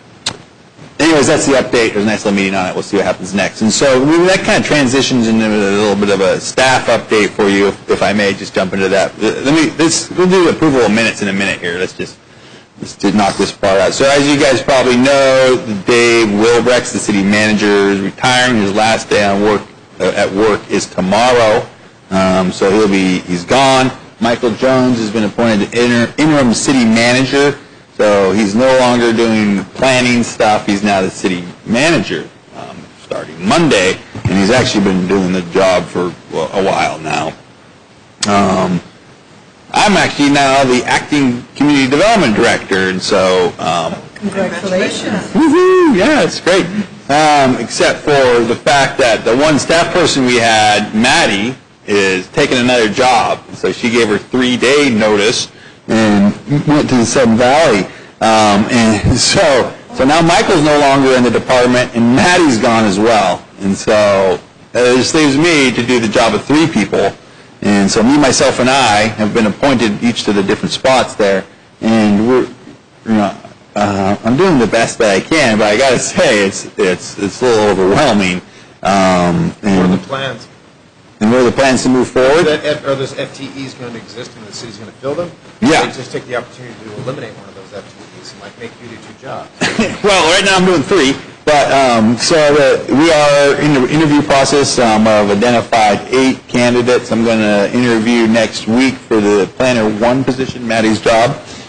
anyways, that's the update. There's a nice little meeting on it. We'll see what happens next. And so we- that kind of transitions into a little bit of a staff update for you, if, if I may just jump into that. Let me, this, we'll do approval of minutes in a minute here. Let's just, let's just knock this part out. So as you guys probably know, Dave Wilbrex, the city manager, is retiring. His last day on work, uh, at work is tomorrow. Um, so he'll be, he's gone. Michael Jones has been appointed inter, interim city manager. So he's no longer doing planning stuff. He's now the city manager, um, starting Monday, and he's actually been doing the job for well, a while now. Um, I'm actually now the acting community development director, and so um, Congratulations. woohoo, yeah, it's great. Um, except for the fact that the one staff person we had, Maddie, is taking another job, so she gave her three-day notice and went to the Sun Valley. Um, and so, so now Michael's no longer in the department, and Maddie's gone as well. And so it just leaves me to do the job of three people. And so me, myself, and I have been appointed each to the different spots there. And we're, you know, uh, I'm doing the best that I can, but I got to say it's it's it's a little overwhelming. Um, What are and, the plans? and what are the plans to move Are, forward? that F- are those F T Es going to exist and the city's going to fill them? Yeah. They just take the opportunity to eliminate one of those F T Es and like make you do two jobs. Well, right now I'm doing three, but um, so the, we are in the interview process. Um, I've identified eight candidates. I'm going to interview next week for the planner one position, Maddie's job.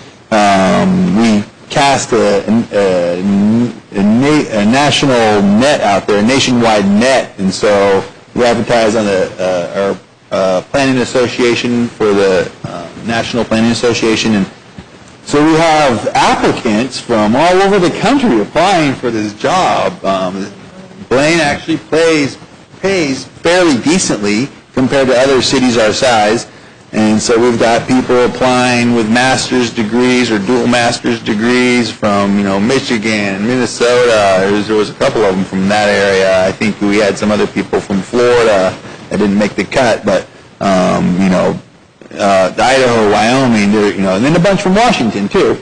Um, we cast a, a, a, na- a national net out there, a nationwide net, and so we advertise on the uh, our uh, planning association for the uh, National Planning Association, and so we have applicants from all over the country applying for this job. Um, Blaine actually pays, pays fairly decently compared to other cities our size. And so we've got people applying with master's degrees or dual master's degrees from, you know, Michigan, Minnesota. There was, there was a couple of them from that area. I think we had some other people from Florida. I didn't make the cut, but, um, you know, uh, Idaho, Wyoming, there, you know, and then a bunch from Washington, too.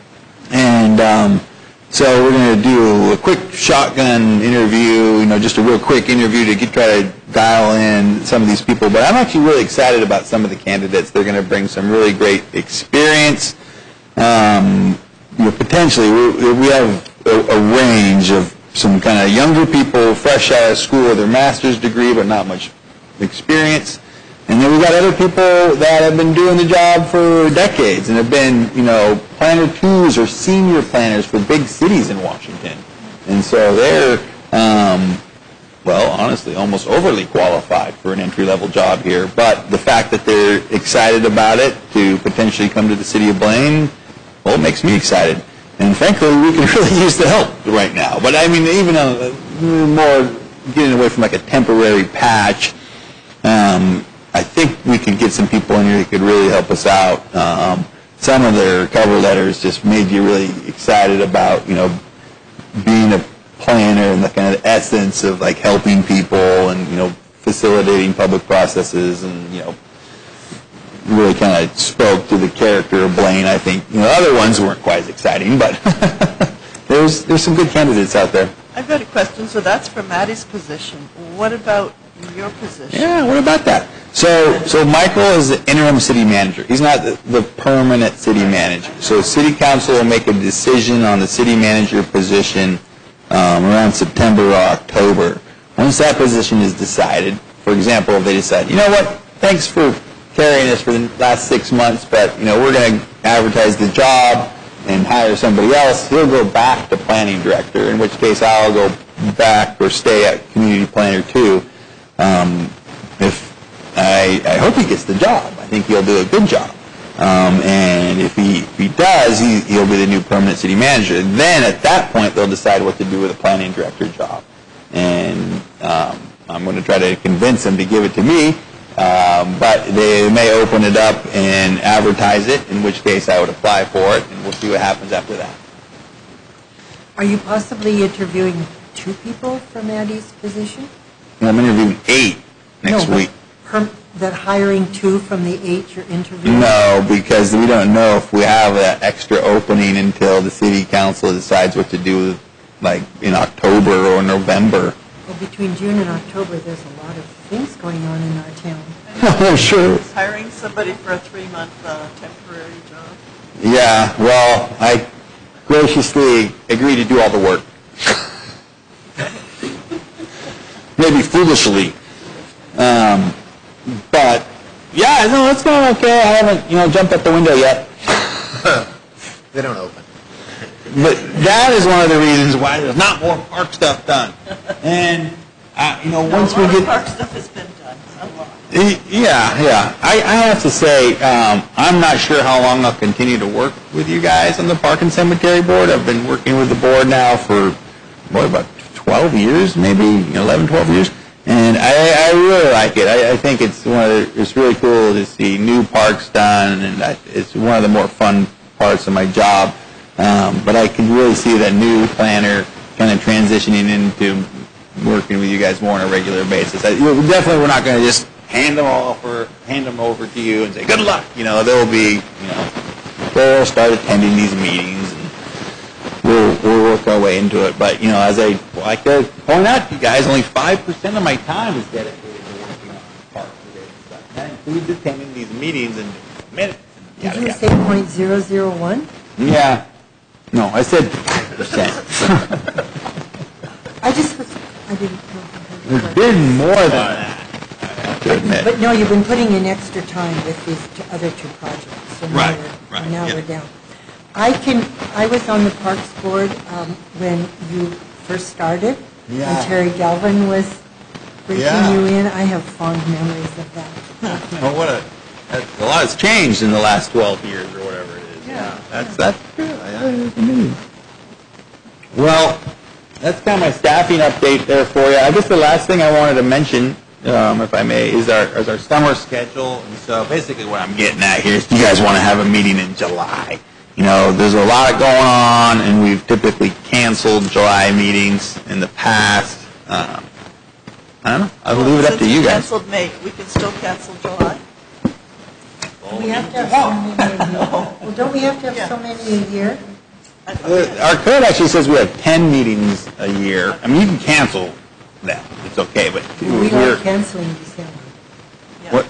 And um, so we're going to do a quick shotgun interview, you know, just a real quick interview to get, try to dial in some of these people. But I'm actually really excited about some of the candidates. They're going to bring some really great experience. Um, you know, potentially, we, we have a, a range of some kind of younger people, fresh out of school with their master's degree, but not much experience. And then we've got other people that have been doing the job for decades and have been, you know, planner twos or senior planners for big cities in Washington. And so they're, um, well, honestly, almost overly qualified for an entry-level job here. But the fact that they're excited about it to potentially come to the city of Blaine, well, it makes me excited. And frankly, we can really use the help right now. But I mean, even a, more getting away from like a temporary patch, um, I think we could get some people in here that could really help us out. Um, some of their cover letters just made you really excited about, you know, being a planner and the kind of essence of like helping people and, you know, facilitating public processes and, you know, really kind of spoke to the character of Blaine. I think, you know, other ones weren't quite as exciting, but there's there's some good candidates out there. I've got a question. So that's for Maddie's position. What about your position? Yeah, what about that? So, so Michael is the interim city manager. He's not the, the permanent city manager. So city council will make a decision on the city manager position um, around September or October. Once that position is decided, for example, if they decide, you know what, thanks for carrying us for the last six months, but, you know, we're going to advertise the job and hire somebody else, he'll go back to planning director, in which case I'll go back or stay at community planner too. Um, if I, I hope he gets the job. I think he'll do a good job. Um, and if he, if he does, he, he'll be the new permanent city manager. And then at that point, they'll decide what to do with the planning director job. And um, I'm going to try to convince them to give it to me. Um, but they may open it up and advertise it, in which case I would apply for it, and we'll see what happens after that. Are you possibly interviewing two people for Maddie's position? And I'm interviewing eight next No, but week. her- that hiring two from the eight you're interviewing? No, because we don't know if we have that extra opening until the city council decides what to do, like in October or November. Well, between June and October, there's a lot of things going on in our town. Oh, sure. Is hiring somebody for a three-month uh, temporary job? Yeah, well, I graciously agree to do all the work. Maybe foolishly. Um, but, yeah, no, it's going okay. I haven't, you know, jumped out the window yet. They don't open. But that is one of the reasons why there's not more park stuff done. And, uh, you know, once a we lot get... of park stuff has been done. A lot. Yeah, yeah. I, I have to say, um, I'm not sure how long I'll continue to work with you guys on the Park and Cemetery Board. I've been working with the board now for, what, about twelve years, maybe, you know, eleven, twelve years. And I, I really like it. I, I think it's one of the, it's really cool to see new parks done, and I, it's one of the more fun parts of my job. Um, but I can really see that new planner kind of transitioning into working with you guys more on a regular basis. I, you know, definitely, we're not going to just hand them all over, hand them over to you and say good luck. You know, there will be, you know, we'll start attending these meetings and we'll we'll work our way into it. But you know, as I like to point out to you guys, only five percent of my time is dedicated to working on park related stuff. That includes attending these meetings and minutes. And Did yada, you yada. say point zero zero one? Yeah. No, I said five percent. I just was, I didn't know. There's been more than that, I have to admit. But no, you've been putting in extra time with these two, other two projects. So now Right, we're- right, Now yeah. we're down. I can, I was on the Parks Board um, when you first started. Yeah. And Terry Galvin was bringing Yeah. you in. I have fond memories of that. You know, what a, that's, a lot has changed in the last twelve years or whatever it is. Yeah. That's, that's true. I- I- I knew. Well, that's kind of my staffing update there for you. I guess the last thing I wanted to mention, um, if I may, is our, is our summer schedule. And so basically what I'm getting at here is you guys want to have a meeting in July. You know, there's a lot going on, and we've typically canceled July meetings in the past. Um, I don't know. I'll leave it up to Since you we guys. canceled May, we can still cancel July? We have to have so many a year. Well, don't we have to Yeah. have so many a year? I thought we had- Uh, Our code actually says we have ten meetings a year. I mean, you can cancel them. It's okay, but We we're, are canceling December. yeah, what,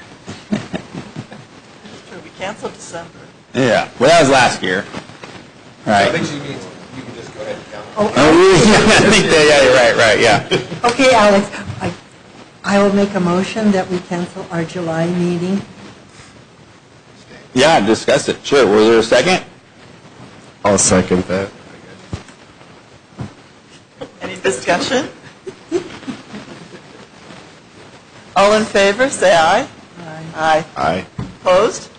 It's true, we canceled December. yeah, well, that was last year. I Right. think she means you can just go ahead and count. Oh, Oh, yeah, I think that, yeah, you're right, right, yeah. okay, Alex, I, I will make a motion that we cancel our July meeting. Yeah, discuss it, sure. Was there a second? I'll second that. Any discussion? All in favor, say aye. Aye. Aye. Aye. Opposed?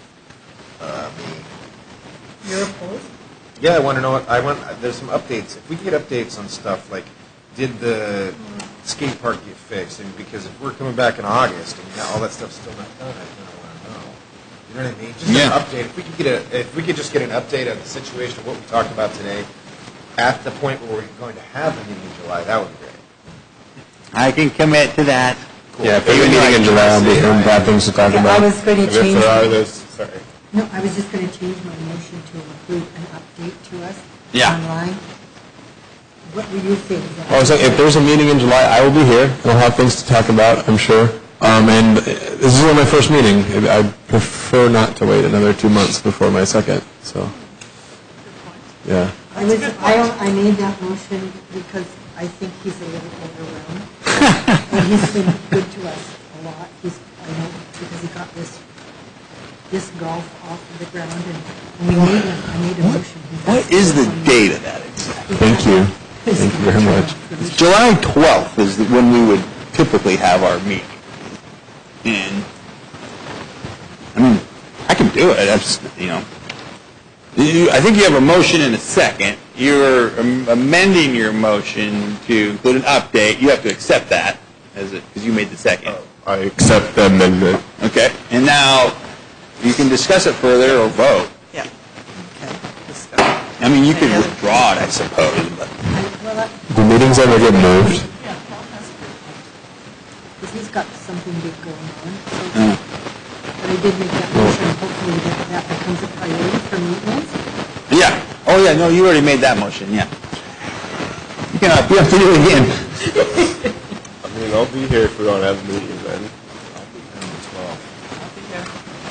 You're opposed? Yeah, I want to know, what I want, there's some updates. If we could get updates on stuff, like, did the skate park get fixed? And because if we're coming back in August and yeah, all that stuff's still not done, I kind of want to know. You know what I mean? Just Yeah. an update. If we could get a, if we could just get an update of the situation of what we talked about today at the point where we're going to have the meeting in July, that would be great. I can commit to that. Yeah, if we have a meeting in July, I'll be here and have things to talk Okay, I about. was going to If change, there are my- those, sorry. no, I was just going to change my motion to include an update to us Yeah. online. What were you saying, Zach? I was saying, if there's a meeting in July, I will be here, and I'll have things to talk about, I'm sure. Um, and uh, this is only my first meeting. I prefer not to wait another two months before my second, so, yeah. I was, I, don't- I made that motion because I think he's a little overwhelmed. And he's been good to us a lot. He's, I know, because he got this, this golf off of the ground and we made him, I made a motion. He What got is the this one. date of that exactly? Thank you. Thank you very much. July twelfth is when we would typically have our meeting. And, I mean, I can do it, that's, you know. You- I think you have a motion and a second. You're am- amending your motion to include an update. You have to accept that, as it, because you made the second. I accept the amendment. Okay, and now you can discuss it further or vote. Yeah. Okay. Discuss. I mean, you could Any other- withdraw it, I suppose, but. Well, I- Do meetings ever get moved? Yeah, Paul has a good point. because he's got something big going on. so- Uh, But I did make that motion, hopefully that, that becomes a priority for maintenance. Yeah. Oh, yeah, no, you already made that motion, yeah. You can, uh, you have to do it again. I mean, I'll be here if we don't have a meeting then. I'll be here.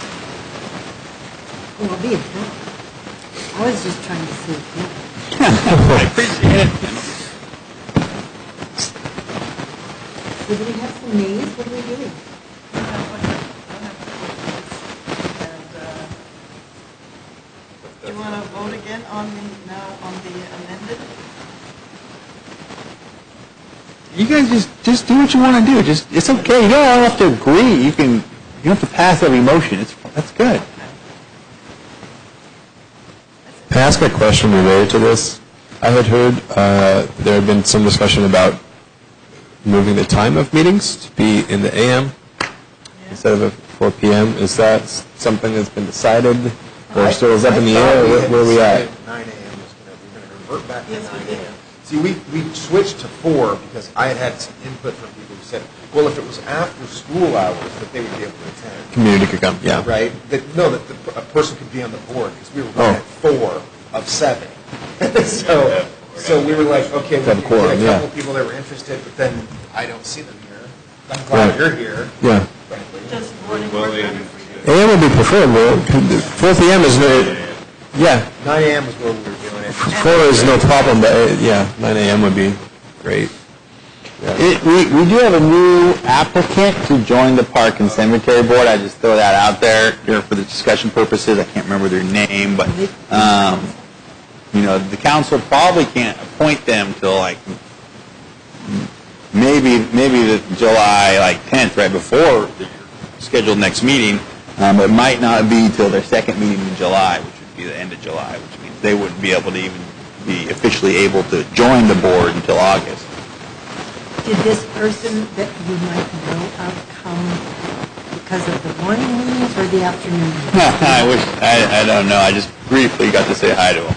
Oh, I'll be in town. I was just trying to see. I appreciate it. Did we have some nays? What are we doing? And, uh, do you want to vote again on the, now on the amended? You guys just, just do what you want to do. Just, it's okay. You don't all have to agree. You can, you don't have to pass every motion. It's, that's good. Can I ask a question related to this? I had heard uh, there had been some discussion about moving the time of meetings to be in the A M instead of at four P M. Is that s- something that's been decided, or still is up in the air? or Where, where are we at? nine A M was going to, we're going to revert back to nine A M. See, we, we switched to four because I had had some input from people who said, well, if it was after school hours, that they would be able to attend. Community could come, yeah. Right? That, no, that the, a person could be on the board because we were Oh. running at four of seven. So, so we were like, okay, we Have a can quorum, get a yeah. couple people that were interested, but then I don't see them here. I'm glad Right. you're here, Yeah. frankly. Does morning work better for you? A M would be preferable. four P M is no, yeah, nine A M was where we were doing it. four is no problem, but uh, yeah, nine A M would be great. It, we, we do have a new applicant to join the Park and Cemetery Board. I just throw that out there here for the discussion purposes. I can't remember their name, but, um, you know, the council probably can't appoint them till like maybe, maybe the July like tenth, right before the scheduled next meeting. Um, it might not be till their second meeting in July, which would be the end of July, which means they wouldn't be able to even be officially able to join the board until August. Did this person that you might know of come because of the morning meetings or the afternoon meetings? I wish, I, I don't know, I just briefly got to say hi to him.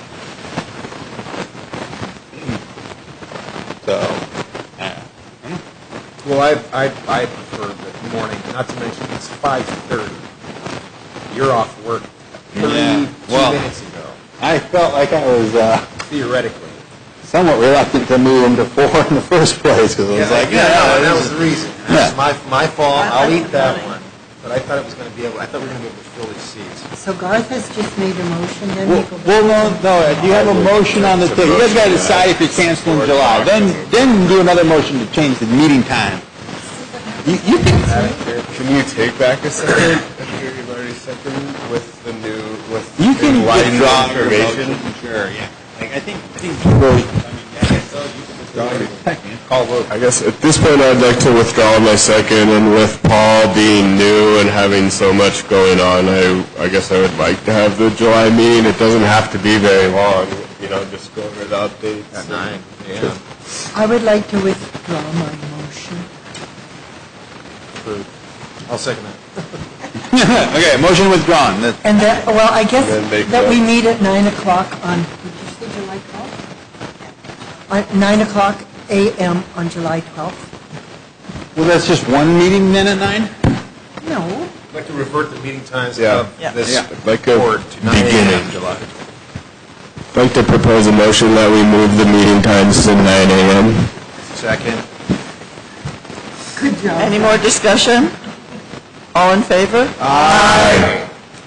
So, uh, Well, I, I, I prefer the morning, not to mention it's five thirty. You're off work Yeah, thirty-two well- minutes ago, I felt like I was uh, theoretically. somewhat reluctant to move them to four in the first place, because I was like, yeah, yeah, no, that this was is- the reason. Yeah. That's my, my fault, I I'll like eat the that morning. one. But I thought it was gonna be able, I thought we were gonna be able to fill these seats. So Garth has just made a motion, then we Well, go back. well, no, no, you have a motion on the table. You guys got to decide if you're canceling July. Then, then do another motion to change the meeting time. You, you can, Can you take back a second if you've already seconded with the new, with you can enlightened withdraw your information? motion. Sure, yeah. Like, I think, I think people, I mean, I guess, oh, you can withdraw your second. Call vote. I guess at this point I'd like to withdraw my second, and with Paul being new and having so much going on, I, I guess I would like to have the July meeting. It doesn't have to be very long, you know, just go over the updates. At nine, yeah. I would like to withdraw my motion. I'll second that. Okay, motion withdrawn. That- And that, well, I guess And then make that we the- meet at nine o'clock on, did you say July twelfth? On nine o'clock A M on July twelfth? Well, that's just one meeting then at nine? No. I'd like to revert the meeting times Yeah. of Yeah. this Yeah. Like a board to nine A beginning. M July. I'd like to propose a motion that we move the meeting times to nine A M. Second. Good job. Any more discussion? All in favor? I'm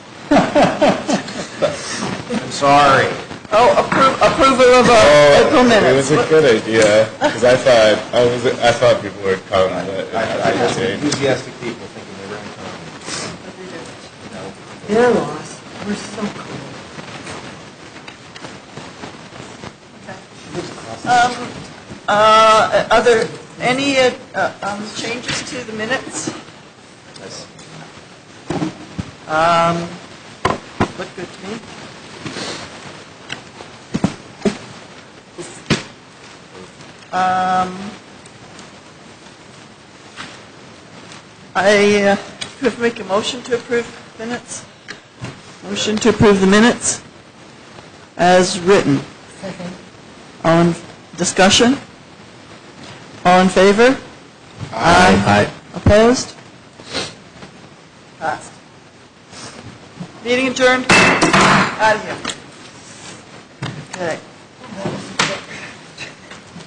sorry. Oh, approve, approval of uh, April It minutes. was a good idea, because I thought, I was, I thought people would come, but it I, I hasn't had some changed. enthusiastic people thinking they were going to come. Their loss. We're so cool. Um, uh, Are there any uh, uh, um, changes to the minutes? Um, Look good to me. Um, I uh, could make a motion to approve minutes. Motion to approve the minutes as written. Second. All in discussion? All in favor? Aye. Opposed? Passed. Meeting adjourned. Out of here. Okay.